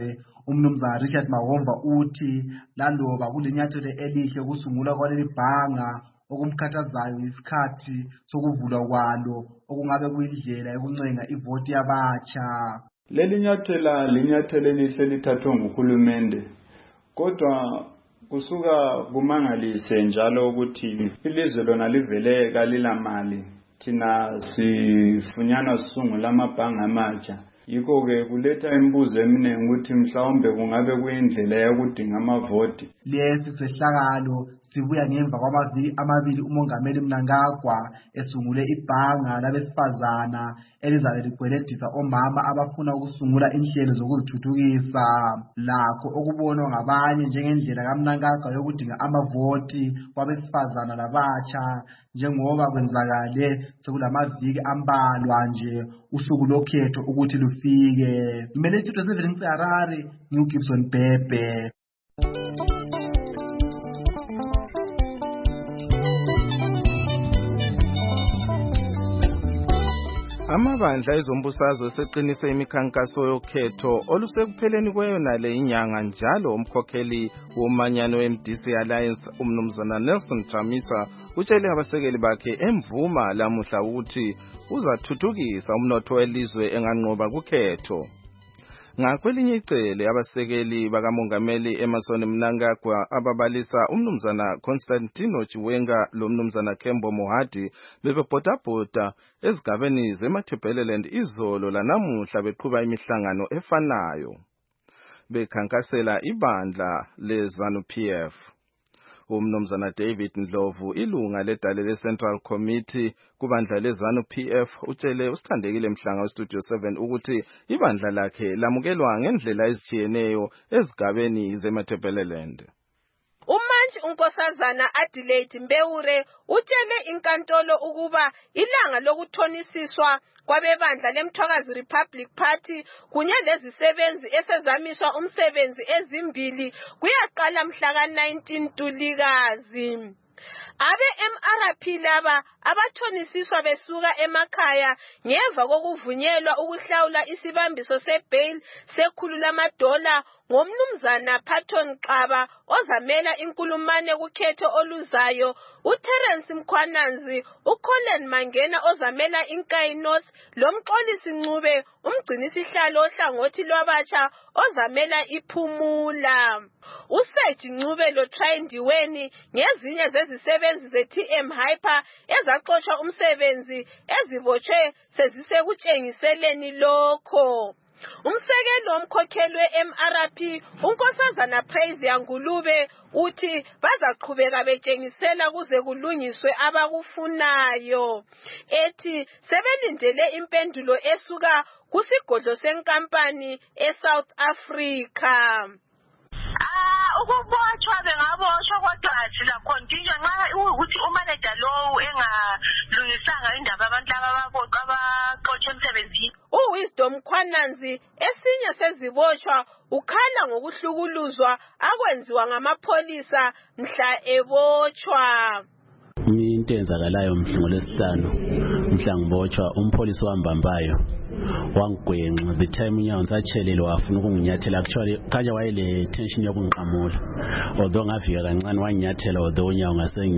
S24: umnumzana Richard Mahomva uthi laloba kulenyathelo elihle kusungulwa kwaleli bhanga okumkhathazayo isikhathi sokuvulwa kwalo okungabe kuyindlela yokuncenga ivoti yabatsha.
S1: Leli nyathela linyathelo elihle lithathwe nguhulumende, kodwa kusuka kumangalise njalo ukuthi ilizwe lona livele kalilamali. Thina sifunyana sisungula amabhanga amatsha, yikho-ke kuletha imibuzo eminingi ukuthi mhlawumbe kungabe kuyindlela yokudinga amavoti.
S24: Lesi sehlakalo sibuya ngemva kwamaviki amabili umongameli Mnangagwa esungule ibhanga labesifazana elizabe ligweledisa omama abafuna ukusungula inhlelo zokuzithuthukisa, lakho okubonwa ngabanye njengendlela kaMnangagwa yokudinga amavoti kwabesifazana labatsha, njengoba kwenzakale sekulamaviki ambalwa nje usuku lokhetho ukuthi lufike. Mina Tito 7 ngiseHarare, ngiuGibson Bhebhe.
S21: Amabandla ezombusazwe seqinise imikhankaso yokhetho olusekupheleni kweyona le inyanga njalo. Umkhokheli womanyano weMDC Alliance umnumzana Nelson Chamisa utshele abasekeli bakhe emvuma lamuhla ukuthi uzathuthukisa umnotho welizwe enganqoba kukhetho. Ngakwelinye icele abasekeli bakamongameli Emmerson Mnangagwa ababalisa umnumzana Constantino Chiwenga lomnumzana Kembo Mohadi bebebhodabhoda ezigabeni zeMatabeleland izolo lanamuhla beqhuba imihlangano efanayo bekhankasela ibandla leZANU-PF. Umnumzana David Ndlovu ilunga ledale leCentral Committee kubandla leZANU-PF utshele usithandekile Mhlanga weStudio 7 ukuthi ibandla lakhe lamukelwa ngendlela ezitshiyeneyo ezigabeni zeMatabeleland.
S5: Umanji unkosazana Adelaide Mbeure utshele inkantolo ukuba ilanga lokuthonisiswa kwabebandla leMthwakazi Republic Party kunye lezisebenzi esezamiswa umsebenzi ezimbili kuyaqala mhla ka-19 Ntulikazi. Abe MRP laba abathonisiswa besuka emakhaya ngemva kokuvunyelwa ukuhlawula isibambiso sebail sekhulu lamadola ngomnumzana Patton Xaba ozamela inkulumane kukhetho oluzayo, uTerence Mkhwananzi, uColin Mangena ozamela iNkayi North, lomxolisi Ncube umgcinisihlalo ohlangothi lwabatsha ozamela iPhumula. uSeji Ncube loTrayindiweni ngezinye zezisebenzi zeTM Hyper ezaxoshwa umsebenzi ezibotshwe sezisekutshengiseleni lokho. Umsekeli womkhokheli we-MRP unkosazana Praise Yangulube uthi bazaqhubeka betshengisela kuze kulungiswe abakufunayo, ethi sebelindele impendulo esuka kusigodlo senkampani eSouth Africa.
S6: Ukubotshwa bengabotshwa kodwa thina continue nxa ukuthi umanager lowu engalungisanga indaba abantu laba abaxotshwe emsebenzini.
S5: uWisdom Khwananzi esinye sezibotshwa ukhala ngokuhlukuluzwa akwenziwa ngamapholisa mhla ebotshwa.
S23: Into enzakalayo ngolesihlanu mhla ngibotshwa umpholisi wambambayo wangigwenxa the time unyawo ngisachelelwa wafuna ukunginyathela, actually khanya wayele tension yokungiqamula, although ngafika kancane wanginyathela, although unyawo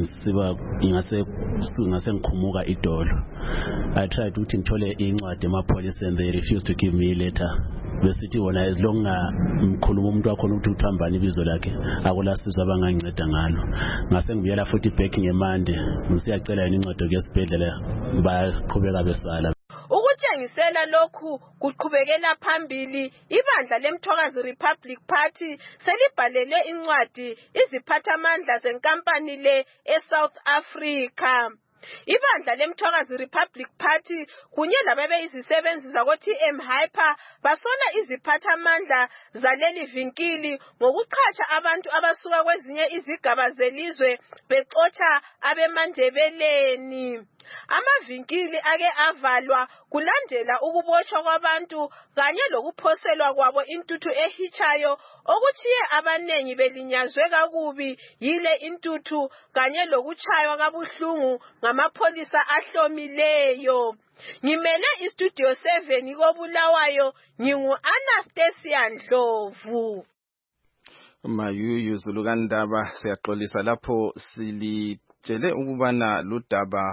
S23: ngase ngikhumuka idolo. I tried ukuthi ngithole incwadi emapholisa and they refused to give me a letter. Besithi wona as long mkhuluma umuntu wakhona ukuthi uthambani ibizo lakhe akulasizwe abanganginceda ngalo. Ngase ngibuyela futhi back ngeMande ngisiyacela yena incwadi yesibhedlela baqhubeka besala.
S5: Ukutshengisela lokhu kuqhubekela phambili, ibandla leMthwakazi Republic Party selibhalele incwadi iziphathamandla zenkampani le eSouth Africa. Ibandla leMthwakazi Republic Party kunye lababeyizisebenzi zakoTM Hyper basola iziphathamandla zaleli vinkili ngokuqhatsha abantu abasuka kwezinye izigaba zelizwe bexotsha abemandebeleni. Amavinkili ake avalwa kulandela ukuboshwa kwabantu kanye lokuphoselwa kwabo intuthu ehitshayo okuthiye abanengi belinyazwe kakubi yile intuthu kanye lokutshaywa kabuhlungu ngamapholisa ahlomileyo. Ngimele istudio 7 koBulawayo, ngingu Anastasia Ndlovu.
S21: Mayuyu Zulukandaba siyaxolisa lapho silitshele ukubana ludaba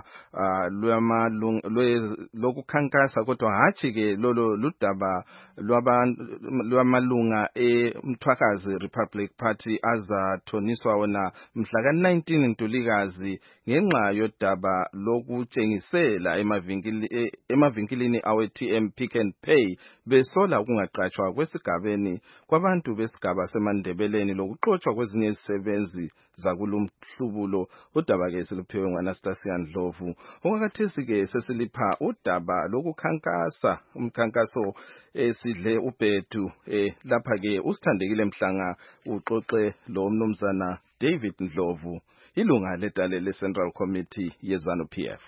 S21: lokukhankasa kodwa hatshi ke lolo ludaba lwamalunga eMthwakazi Republic Party azathoniswa wona mhla ka-19 Ntulikazi ngenxa yodaba lokutshengisela emavinkilini awe-TM Pick and Pay besola ukungaqatshwa kwesigabeni kwabantu besigaba seMandebeleni lokuxotshwa kwezinye izisebenzi zakulumhlubulo. Udaba ke siluphiwe ngu-Anastasia Ndlovu. Okwakhathesi ke sesilipha udaba lokukhankasa umkhankaso esidle ubhedu lapha ke usithandekile Mhlanga uxoxe lo mnumzana David Ndlovu, ilunga ledale le-Central Committee ye-ZANU PF.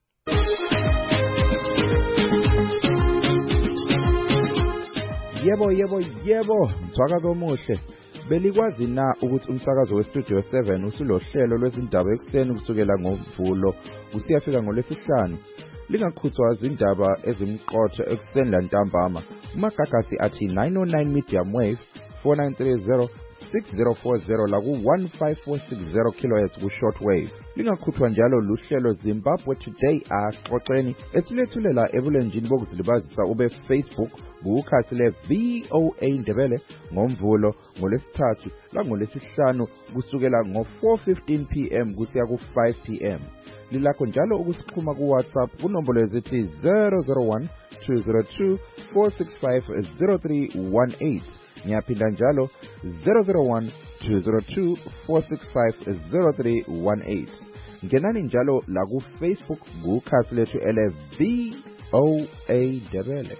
S7: Yebo, msakazo omuhle. Belikwazi na ukuthi umsakazo weStudio 7 usulohlelo lwezindaba ekseni kusukela ngoMvulo kusiyafika ngoLwesihlanu? Lingakhuthwa izindaba ezimqotho ekseni lantambama. Umagagasi athi 909 medium wave 4930 6040 la ku 15460 kHz ku shortwave. Lingakhuthwa njalo luhlelo Zimbabwe Today axoxeni ethulethulela ebulenjini bokuzilibazisa ube Facebook bukhasi le VOA Ndebele ngoMvulo ngoLesithathu la ngoLesihlanu kusukela ngo 4:15 PM kusiya ku 5 PM. Lilakho njalo ukusikhuma ku WhatsApp kunombolo ezithi 001 202 465 0318. Ngiyaphinda njalo 001 202 465 0318. Ngenani njalo la ku Facebook kukhasi lethu ele VOA Ndebele.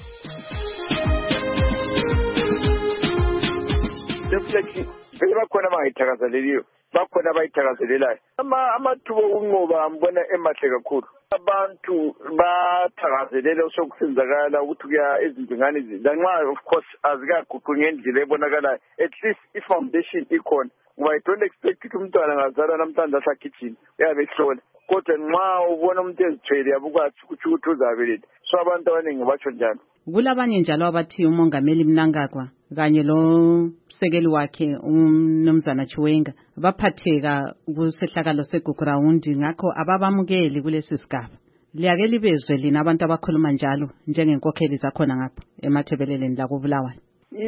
S8: Definitely bakhona abangayithakazeleliyo, bakhona abayithakazelelayo. Amathuba okunqoba ngibona emahle kakhulu. Abantu bathakazelela osokusenzakala ukuthi kuya ezindingane lanxa of course azikaguqu ngendlela ebonakalayo. At least i-foundation ikhona. Ngoba I don't expect ukuthi umntwana ngazalwa namhlanje asagijima uyabe ehlola. Kodwa nxa ubona umuntu ezithwele yabukwazi ukuthi uzabeletha. So abantu abaningi batsho njalo.
S2: Kulabanye njalo abathi umongameli Mnangagwa kanye lo sekeli wakhe umnumzana Chiwenga baphatheka kusehlakalo seguground ngakho ababamukeli kulesi sigaba. Liyake libezwe lina abantu abakhuluma njalo njengenkokheli zakhona ngapha emathebeleleni la koBulawayo.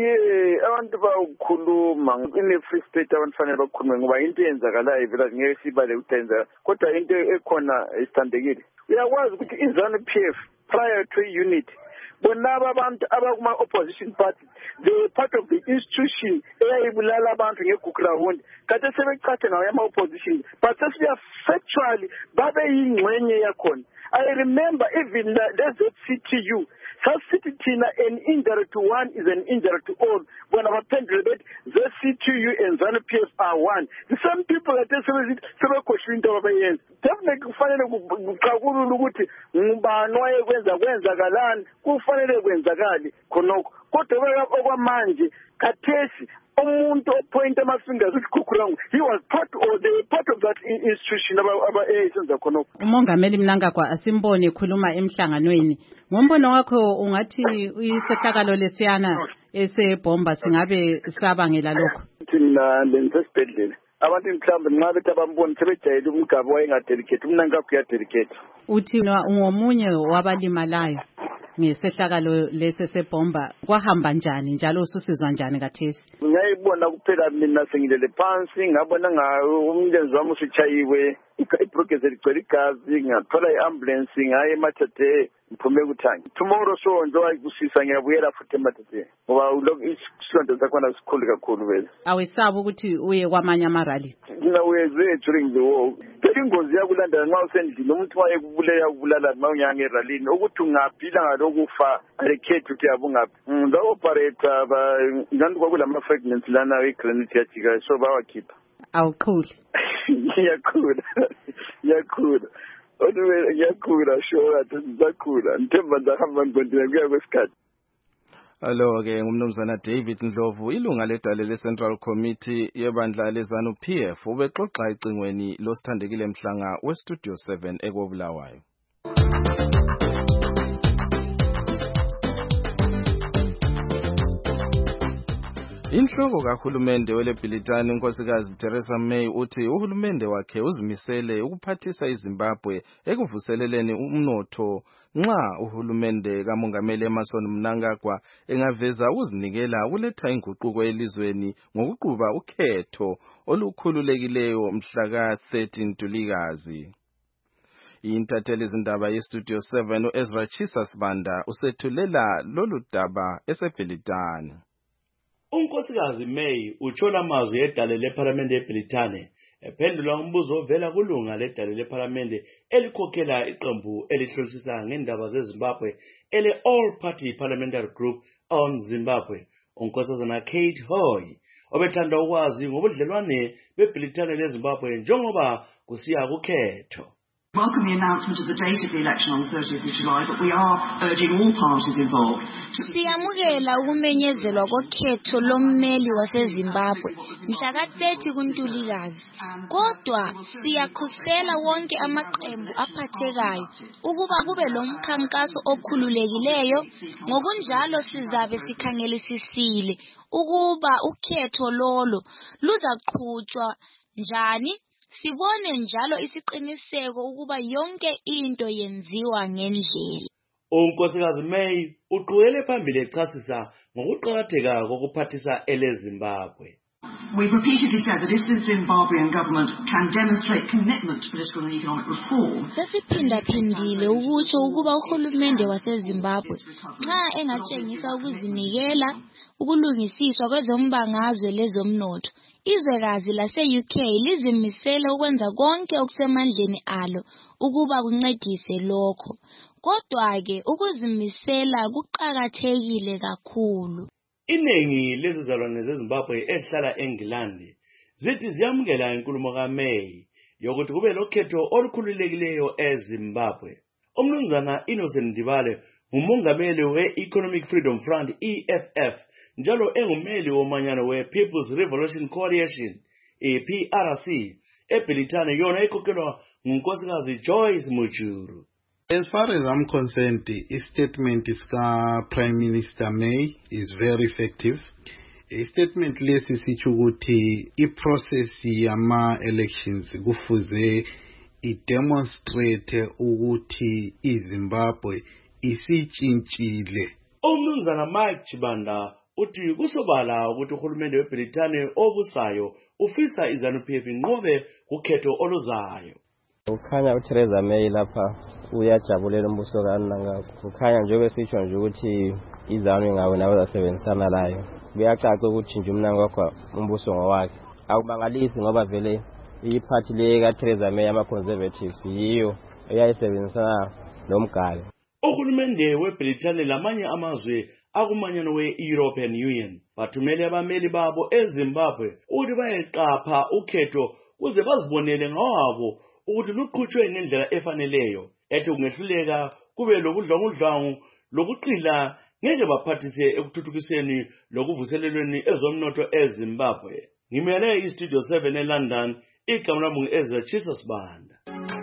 S8: Abantu bakhuluma ine-free state abantu fanele bakhulume ngoba into eyenzakalayo vela ngeke sibale ukuyenza kodwa into ekhona isithandekile. Uyakwazi ukuthi iZANU PF prior to unit bonaba abantu abakuma opposition party they were part of the institution eyayibulala abantu ngeGugurawundi kade sebecathe ngayo ama opposition but sesiya factually babe yingxenye yakhona. I remember even the ZCTU sasithi thina an injury to one is an injury to all. When abaphendule bethi ZCTU and ZANU PF are one. The same people that sebekhohlwa into abayenza. Definitely kufanele kuqhakulula ukuthi ngubani wayekwenzakala kufanele kwenzakali khonokho. Kodwa okwamanje khathesi umuntu oppoint ama-fingers uGugurawundi he was part of that institution abayenza khonokho.
S2: Umongameli Mnangagwa asimbone ekhuluma emhlanganweni. Ngombono wakho ungathi isehlakalo lesiyana esebhomba singabe sabangela lokho?
S8: Thina lensesibhedlela abantu mhlawumbe nxa bethi abamboni sebejayele umgaba wayengadelicate Mnangagwa uyadelicate.
S2: Uthi ungomunye wabalimalayo ngesehlakalo lesi sebhomba kwahamba njani njalo ususizwa njani kathesi?
S8: Ngiyayibona kuphela mina sengilele phansi ngabona umlenze wami usuchayiwe ibrokezi ligcwele igazi ngathola i-ambulance ngaye eMathathe ngiphume kuThangi. Tomorrow so njengoba kusisa ngiyabuyela futhi eMathathe ngoba isonto sakhona sikhulu kakhulu vele.
S2: Awesaba ukuthi uye kwamanye amarally?
S8: Ngiyawezwe during the war. Ingozi yakulandela nxa usendlini umuntu wayekubulala nxa unyanga eralini ukuthi ungaphila ngalokufa alekhethi ukuthi yabungaphi. Ngiza-operate ngani kwakulama-fragments lana igranite yajika so bawakhipha.
S2: Awuqhuli?
S8: Ngiyakhula. Kodwa ngiyakhula sure ukuthi sizakhula. Ngithemba ngihamba ngikontinue kuya kwesikhathi.
S21: Alo-ke ngumnumzana David Ndlovu, ilunga ledale le-Central Committee yebandla leZANU-PF, ubexoxa ecingweni losithandekile Mhlanga weStudio 7 ekobulawayo. Inhloko kahulumende weleBritani unkosikazi Theresa May uthi uhulumende wakhe uzimisele ukuphathisa iZimbabwe ekuvuseleleni umnotho nxa uhulumende kamongameli Emmerson Mnangagwa engaveza ukuzinikela ukuletha inguquko elizweni ngokuquba ukhetho olukhululekileyo mhla ka-13 Ntulikazi. Intatheli izindaba yeStudio 7 uEzra Chisasbanda usethulela lolu daba eseBritani.
S9: Unkosikazi May utshola amazwi edale lePhalamende eBritane ephendula umbuzo ovela kulunga ledale lePhalamende elikhokhela iqembu elihlolisisa ngendaba zeZimbabwe ele-All Party Parliamentary Group on Zimbabwe, unkosazana Kate Hoy, obethanda ukwazi ngobudlelwane beBritane leZimbabwe njengoba kusiya kukhetho.
S10: Welcome the announcement of the date of the election on the 30th of July, but we are urging all parties involved.
S12: Siyamukela ukumenyezelwa kokhetho lommeli waseZimbabwe mhla ka-30 kuNtulikazi. Kodwa siyakhosela wonke amaqembu aphathekayo ukuba kube lo mkhankaso okhululekileyo. Ngokunjalo sizabe sikhangelisisile ukuba ukhetho lolo luzaqhutshwa njani. Sibone njalo isiqiniseko ukuba yonke into yenziwa ngendlela.
S9: Unkosikazi May uqhubele phambili echasisa ngokuqakatheka kokuphathisa eleZimbabwe.
S10: We've repeatedly said that if the Zimbabwean government can demonstrate commitment to political and economic reform,
S12: sesiphindaphindile ukutsho ukuba uhulumende waseZimbabwe nxa engatshengisa ukuzinikela ukulungisiswa kwezombangazwe lezomnotho, izwekazi lase-UK lizimisele ukwenza konke okusemandleni alo ukuba kuncedise lokho. Kodwa-ke ukuzimisela kuqakathekile kakhulu.
S9: Iningi lezizalwane zeZimbabwe ezihlala eNgilandi zithi ziyamukela inkulumo kaMay yokuthi kube lokhetho olukhululekileyo eZimbabwe. Umnumzana Innocent Ndibale ngumongameli we-Economic Freedom Front EFF njalo engumeli womanyano we-People's Revolution Coalition PRC eBritane yona ekhokhelwa ngunkosikazi Joyce Mujuru.
S13: As far as I'm concerned, the statement is Prime Minister May is very effective. A statement lesi sitsho ukuthi i-process yama-elections kufuze i-demonstrate ukuthi iZimbabwe isitshintshile.
S9: Umnumzana Mike Chibanda uthi kusobala ukuthi uhulumende weBritane obusayo ufisa iZANU-PF inqobe kukhetho oluzayo.
S14: Ukhanya uTheresa May lapha uyajabulela umbuso kaMnangagwa. Ukhanya njengoba sitsho nje ukuthi iZANU ingawe nawe zasebenzisana layo. Kuyacaca ukuthi nje uMnangagwa umbuso ngowakhe. Akubangalisi ngoba vele iphathi le kaTheresa May ama-Conservatives yiyo eyayisebenzisana nomgali.
S9: Uhulumende weBritane lamanye amazwe akumanyano we-European Union bathumele abameli babo eZimbabwe ukuthi bayeqapha ukhetho kuze bazibonele ngawabo ukuthi luqhutshwe ngendlela efaneleyo. Ethi kungehluleka kube lokudlwangudlwangu lokuqila ngeke baphathise ekuthuthukiseni lokuvuselelweni ezomnotho eZimbabwe. Ngimele iStudio 7 eLondon, igama lami ngu-Ezra Chisasbanda.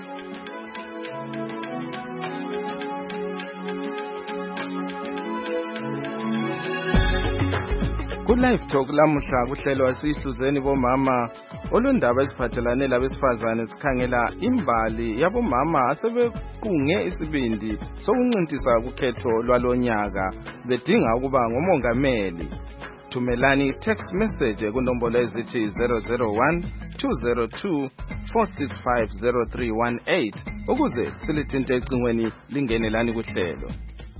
S21: Ku-Live Talk lamuhla kuhlelwa sihluzeni bomama olundaba eziphathelane labesifazane sikhangela imbali yabomama asebequnge isibindi sokuncintisa kukhetho lwalonyaka bedinga ukuba ngomongameli. Thumelani text message kunombolo ezithi 001 202 465 0318 ukuze silithinte ecingweni lingenelani kuhlelo.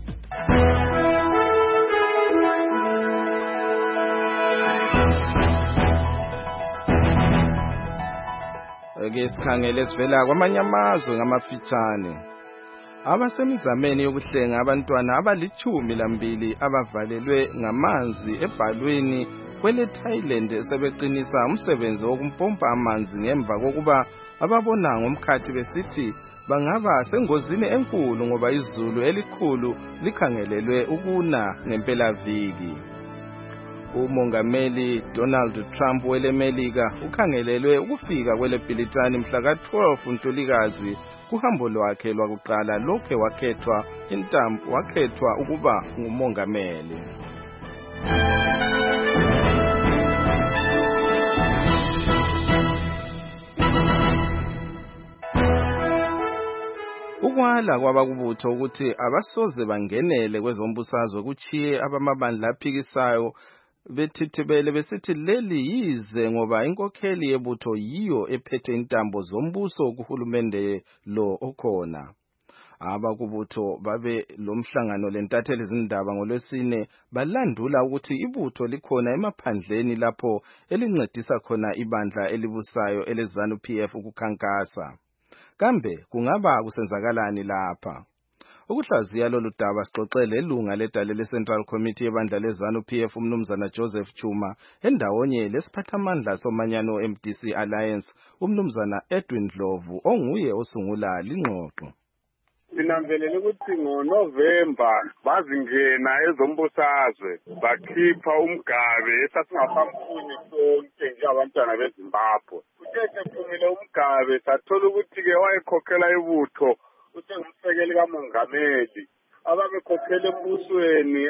S21: Ake sikhangele sivela kwamanye amazwe ngamafitshane. Abasemizameni yokuhlenga abantwana abali12 abavalelwe ngamanzi ebhalweni kwele Thailand sebeqinisa umsebenzi wokumpompa amanzi ngemva kokuba ababona ngomkhathi besithi bangaba sengozini enkulu ngoba izulu elikhulu likhangelelwe ukuna ngempelaviki. Umongameli Donald Trump welemelika ukhangelelwe ukufika kwele Bhilitani mhla ka-12 Ntulikazi kuhambo lwakhe lwakuqala lokhe wakhethwa ukuba ngumongameli. Ukwala kwabakubutho ukuthi abasoze bangenele kwezombusazwe kuchiye abamabandla aphikisayo bethithibele besithi leli yize ngoba inkokheli yebutho yiyo ephethe intambo zombuso kuhulumende lo okhona. Abakubutho babe lomhlangano lentatheli izindaba ngoLwesine balandula ukuthi ibutho likhona emaphandleni lapho elincedisa khona ibandla elibusayo eleZANU-PF ukukhankasa. Kambe kungaba kusenzakalani lapha? Ukuhlaziya lolu daba sixoxele ilunga ledale leCentral Committee yebandla leZANU-PF umnumzana Joseph Chuma endawonye lesiphathamandla somanyano MDC Alliance umnumzana Edwin Dlovu onguye osungula lingxoxo.
S3: Sinanzelele ukuthi ngoNovember bazingena ezombusazwe bakhipha umgabe esasingaphamphuni sonke njengabantwana beZimbabwe. Kusephumile umgabe sathola ukuthi ke wayekhokhela ibutho usengumsekeli kamongameli ababekhokhela embusweni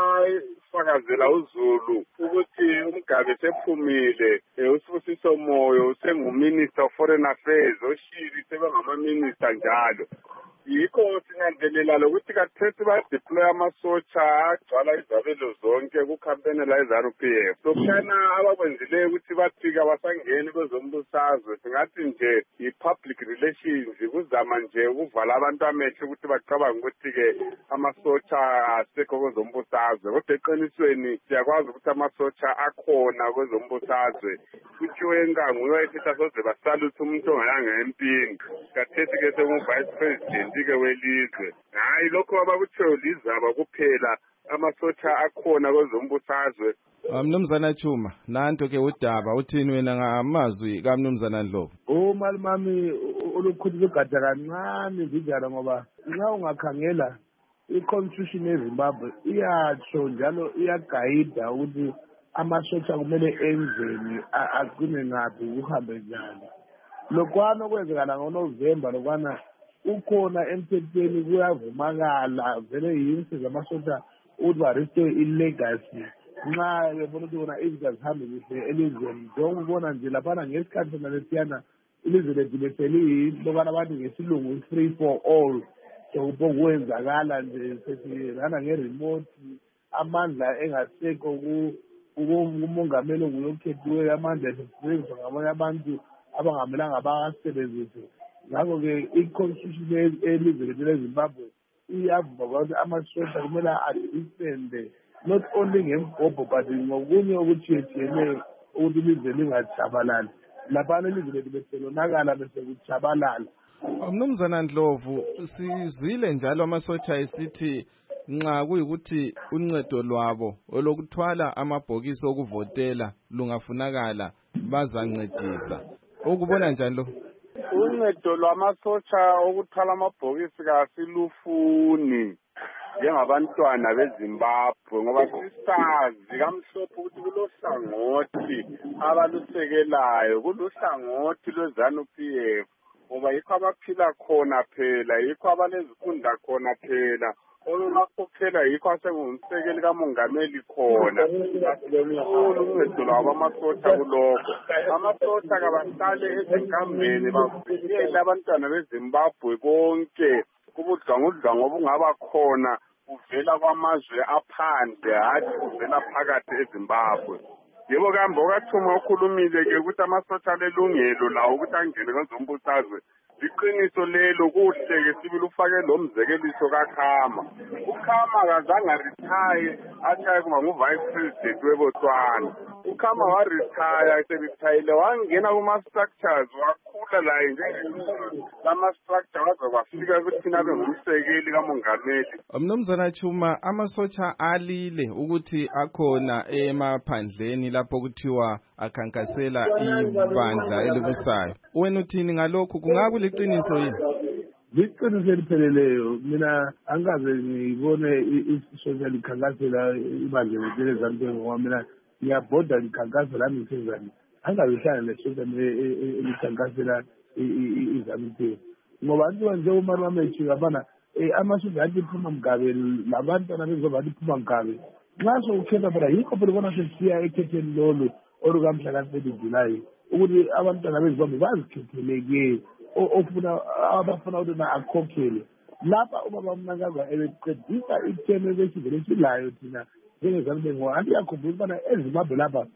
S3: abafakazela uZulu ukuthi umgabe sephumile uSibusiso Moyo usenguminister of foreign affairs oshiri sebengamaminister njalo. Yikho sinanzelela lokuthi kathesi badeploy amasotsha agcwala izabelo zonke kukhampeni la eZANU-PF. Sokhana abakwenzileyo ukuthi bafika basangeni kwezombusazwe singathi nje i-public relations kuzama nje ukuvala abantu amehlo ukuthi bacabanga ukuthi-ke amasotsha asekho kwezombusazwe. Kodwa eqinisweni siyakwazi ukuthi amasotsha akhona kwezombusazwe. Uchiwenga nguye wayesithi asoze basaluthe umuntu ongayanga empini. Kathesi-ke sengu-vice president ke welizwe. Hayi lokho abakutsho lizaba kuphela amasotsha akhona kwezombusazwe.
S21: Mnumzana Chuma, nanto ke udaba uthini wena ngamazwi kaMnumzana Dlovu?
S15: Malimami olukhulu igada kancane njalo ngoba nxa ungakhangela i-constitution yeZimbabwe iyatsho njalo iyagayida ukuthi amasotsha kumele enzeni agcine ngaphi kuhambe njani. Lokwana kwenzekala ngoNovember lokwana ukhona emthethweni kuyavumakala vele yinto zamasotsha ukuthi barestore ilegacy nxa bebona ukuthi kona izinto zihambe kuhle elizweni. Njengobona nje laphana ngesikhathi lesiyana ilizwe lethu beseliyinto lokana abantu ngesilungu free for all. Sokukwenzakala nje sesirana nge-remote amandla engasekho kumongameli onguyokhethiweyo amandla esebenziswa ngabanye abantu abangamelanga basebenzise. Ngakho-ke i-constitution elizwe lethu leZimbabwe iyavuma ukuthi amasotsha kumele adifende not only ngembhobho but ngokunye okutshiyetshiyeneyo ukuthi ilizwe lingajabalali. Laphana ilizwe lethu beselonakala besekujabalala.
S21: Mnumzana Dlovu, sizwile njalo amasotsha esithi nxa kuyikuthi uncedo lwabo olokuthwala amabhokisi okuvotela lungafunakala bazancedisa. Ukubona njani lo?
S3: Uncedo lwamasotsha okuthwala amabhokisi kasilufuni njengabantwana beZimbabwe ngoba sisazi kamhlophe ukuthi kulohlangothi abalusekelayo, kuluhlangothi lweZANU-PF ngoba yikho abaphila khona phela, yikho abalezifunda khona phela, olunakhokhela yikho asengumsekeli kamongameli khona. Asilemkhulu uncedo lwabo amasotsha kulokho. Amasotsha kabahlale ezingambeni bavikele abantwana beZimbabwe konke kubudlwangudlwangu obungaba khona kuvela kwamazwe aphandle hathi kuvela phakathi eZimbabwe. Yebo kambe okathuma ukhulumile-ke ukuthi amasotsha alelungelo lawo ukuthi angene kwezombusazwe. Liqiniso lelo kuhle-ke sibili ufake lo mzekeliso kaKhama. uKhama kazange arithaye athaye kuba ngu-vice president weBotswana. uKhama waritaya, eserithayile wangena kuma-structures wakhula kuhla laye nje lama-structure kwaze kwafika ukuthi thina abe ngumsekeli kamongameli.
S21: Mnumzana Chuma, amasotsha alile ukuthi akhona emaphandleni lapho kuthiwa akhankasela ibandla elibusayo. Wena uthini ngalokhu? Kungabe liqiniso yini?
S15: Liqiniso elipheleleyo. Mina angaze ngibone isotsha likhankasela ibandla leZANU-PF ngoba mina ngiyabhoda ngikhankasa lami ngisezani. Angabe hlala lesotsha elikhankasela iZANU-PF. Ngoba njengoba nje umama methi abana amasotsha athi iphuma mgabe labantwana bezoba liphuma mgabe. Nxa sokukhetha phela yikho phela ubona sesiya ekhetheni lolu olukamhla ka-30 Julayi ukuthi abantwana bezibambe bazikhethele-ke abafuna ukuthi akhokhele. Lapha ubaba Mnangagwa ebeqedisa ithemu ebesivele silayo thina njengezanupef ngoba anti yakhumbula ukubana eZimbabwe lapha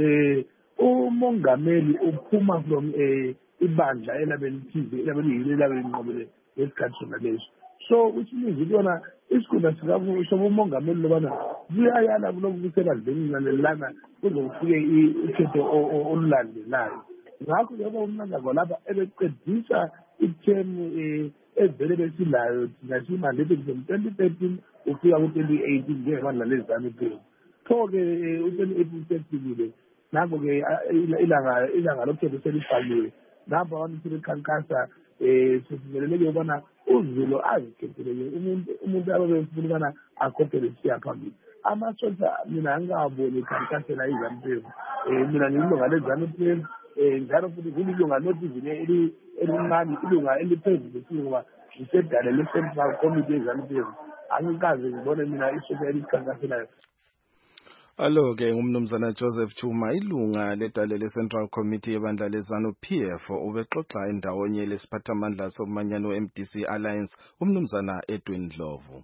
S15: umongameli uphuma from ibandla elabelithize elabeliyilo elabelinqobele ngesikhathi sona leso. So which means ukubona isikhundla sobumongameli lobana kuyayala kuloku kusebandleni nalelana kuzofike ukhetho olulandelayo. Ngakho njengoba uMnangagwa lapha ebeqedisa ithemu evele besilayo thina simandete from 2013 ufika ku-2018 njengebandla leZANU-PF. Pho-ke u-2018 sefikile nabo-ke ilanga lokhetho selifaliwe. Nabo abantu sebekhankasa sesiveleleke ukubana uZulu azikhetheleke umuntu ababefuna ukubana akhokhele siya phambili. Amasotsha mina angingaboni ekhankasela iZANU-PF. Mina ngilunga leZANU-PF njalo futhi ngilunga lothi elincane ilunga eliphezulu ngoba ngisedale le-Central Committee yeZANU-PF. Angikaze ngibone mina isotsha elikhankaselayo.
S21: Alo-ke ngumnumzana Joseph Chuma, ilunga ledale le-Central Committee yebandla leZANU-PF, ubexoxa endawonye lesiphathamandla somanyano MDC Alliance, umnumzana Edwin Ndlovu.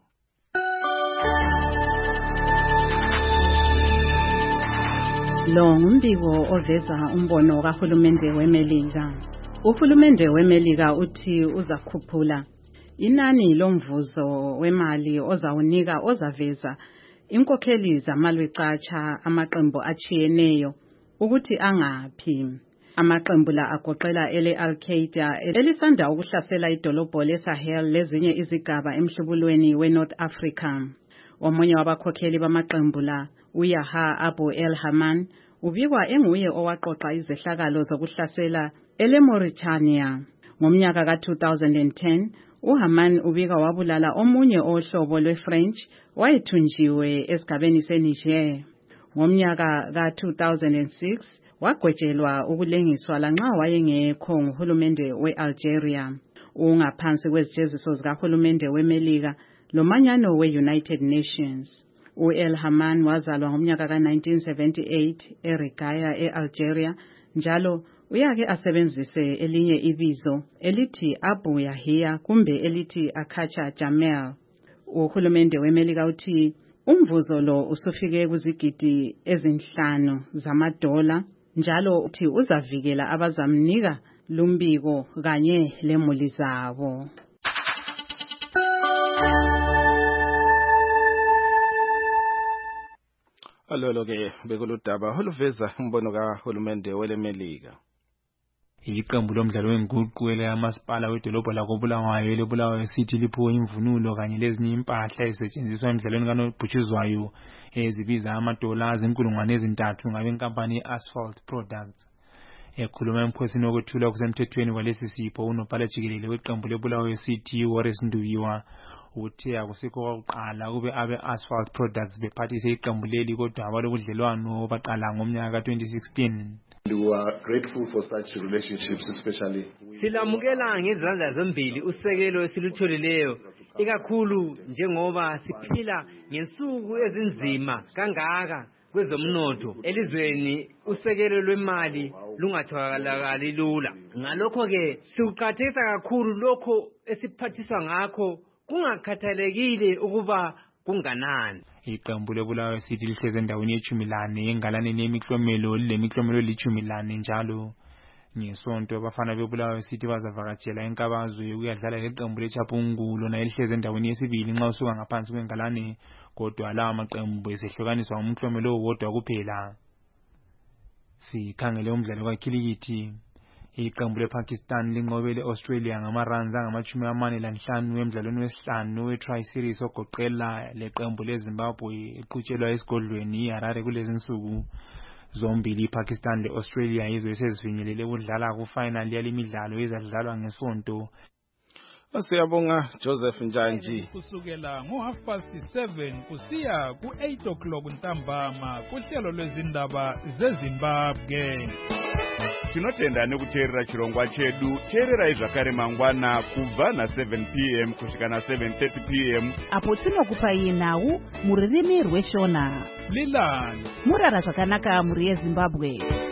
S2: Lo ngumbiko oveza umbono kahulumende weMelika. Uhulumende weMelika uthi uzakhuphula inani lomvuzo wemali ozaveza inkokheli zamalwecatsha amaqembu achiyeneyo ukuthi angaphi. Amaqembu la agoqela ele-Al-Qaeda elisanda ukuhlasela idolobho leSahel lezinye izigaba emhlubulweni weNorth Africa. Omunye wabakhokheli bamaqembu la, uYahya Abu el-Haman, ubikwa enguye owaqoqa izehlakalo zokuhlasela ele-Mauritania. Ngomnyaka ka-2010, uHaman ubika wabulala omunye ohlobo lwe-French wayethunjiwe esigabeni seNiger. Ngomnyaka ka-2006 wagwejelwa ukulengiswa lanxa wayengekho nguhulumende we-Algeria. Ungaphansi kwezijeziso zikahulumende weMelika lomanyano we-United Nations. U-El-Haman wazalwa ngomnyaka ka-1978 eRigaya e-Algeria, njalo uyake asebenzise elinye ibizo elithi Abu Yahya kumbe elithi Akacha Jamel. Uhulumende weMelika uthi umvuzo lo usufike kuzigidi ezi5 zamadola, njalo uthi uzavikela abazamnika lumbiko kanye lemuli zabo.
S21: Alolo-ke bekuludaba oluveza umbono kahulumende weleMelika.
S4: Iqembu lomdlalo wenguqu elikamasipala wedolobho lakobulawayo elebulawayo City liphiwe imvunulo kanye lezinye impahla ezisetshenziswa emidlalweni kanobhutshuzwayo ezibiza $3 3,000 ngabenkampani ye-Asphalt Products. Ekhuluma emkhosini wokwethula okusemthethweni kwalesi sipho, unobhala jikelele weqembu lebulawayo City Wallace Nduwiwa uthe akusikho kwakuqala kube abe-Asphalt Products bephathise iqembu leli, kodwa abalobudlelwano baqala ngomnyaka ka-2016.
S16: We are grateful for such relationships, especially.
S17: Silamukela ngezandla zombili usekelo esilutholileyo, ikakhulu njengoba siphila ngensuku ezinzima kangaka kwezomnotho elizweni. Usekelo lwemali lungatholakali lula. Ngalokho ke sikuqhathisa kakhulu lokho esiphathiswa ngakho, kungakhathalekile ukuba kunganani.
S4: Iqembu lebulawayo City lihleze endaweni ye-14 engalaneni yemiklomelo lemiklomelo li-14 njalo. Ngesonto abafana bebulawayo City bazavakatshela enkabazwe ukuyadlala leqembu leChapungulo naye lihleze endaweni yesibili nxa usuka ngaphansi kwengalane, kodwa lawa maqembu esehlukaniswa umklomelo owodwa kuphela. Sikhangele umdlalo kakhilikithi. Iqembu lePakistan linqobele Australia ngamaruns angama-45 emdlalweni wesihlanu we-Tri-Series ogoqela leqembu leZimbabwe iqhutshelwa esigodlweni iHarare kulezi nsuku. Zombili iPakistan le-Australia yizo esezifinyelele ukudlala ku-final yalemidlalo ezadlalwa ngesonto.
S21: Siyabonga Joseph Njanji.
S11: Kusukela ngo7:30 kusiya ku8 o'clock ntambama kuhlelo lwezindaba zeZimbabwe.
S18: Tinotenda nekuteerera chirongwa chedu. Teererai zvakare mangwana kubva na7 p.m. kusvika na7:30 p.m.
S19: apo tinokupai nhau mururimi rweshona.
S11: Lilani
S19: murara zvakanaka muri yeZimbabwe.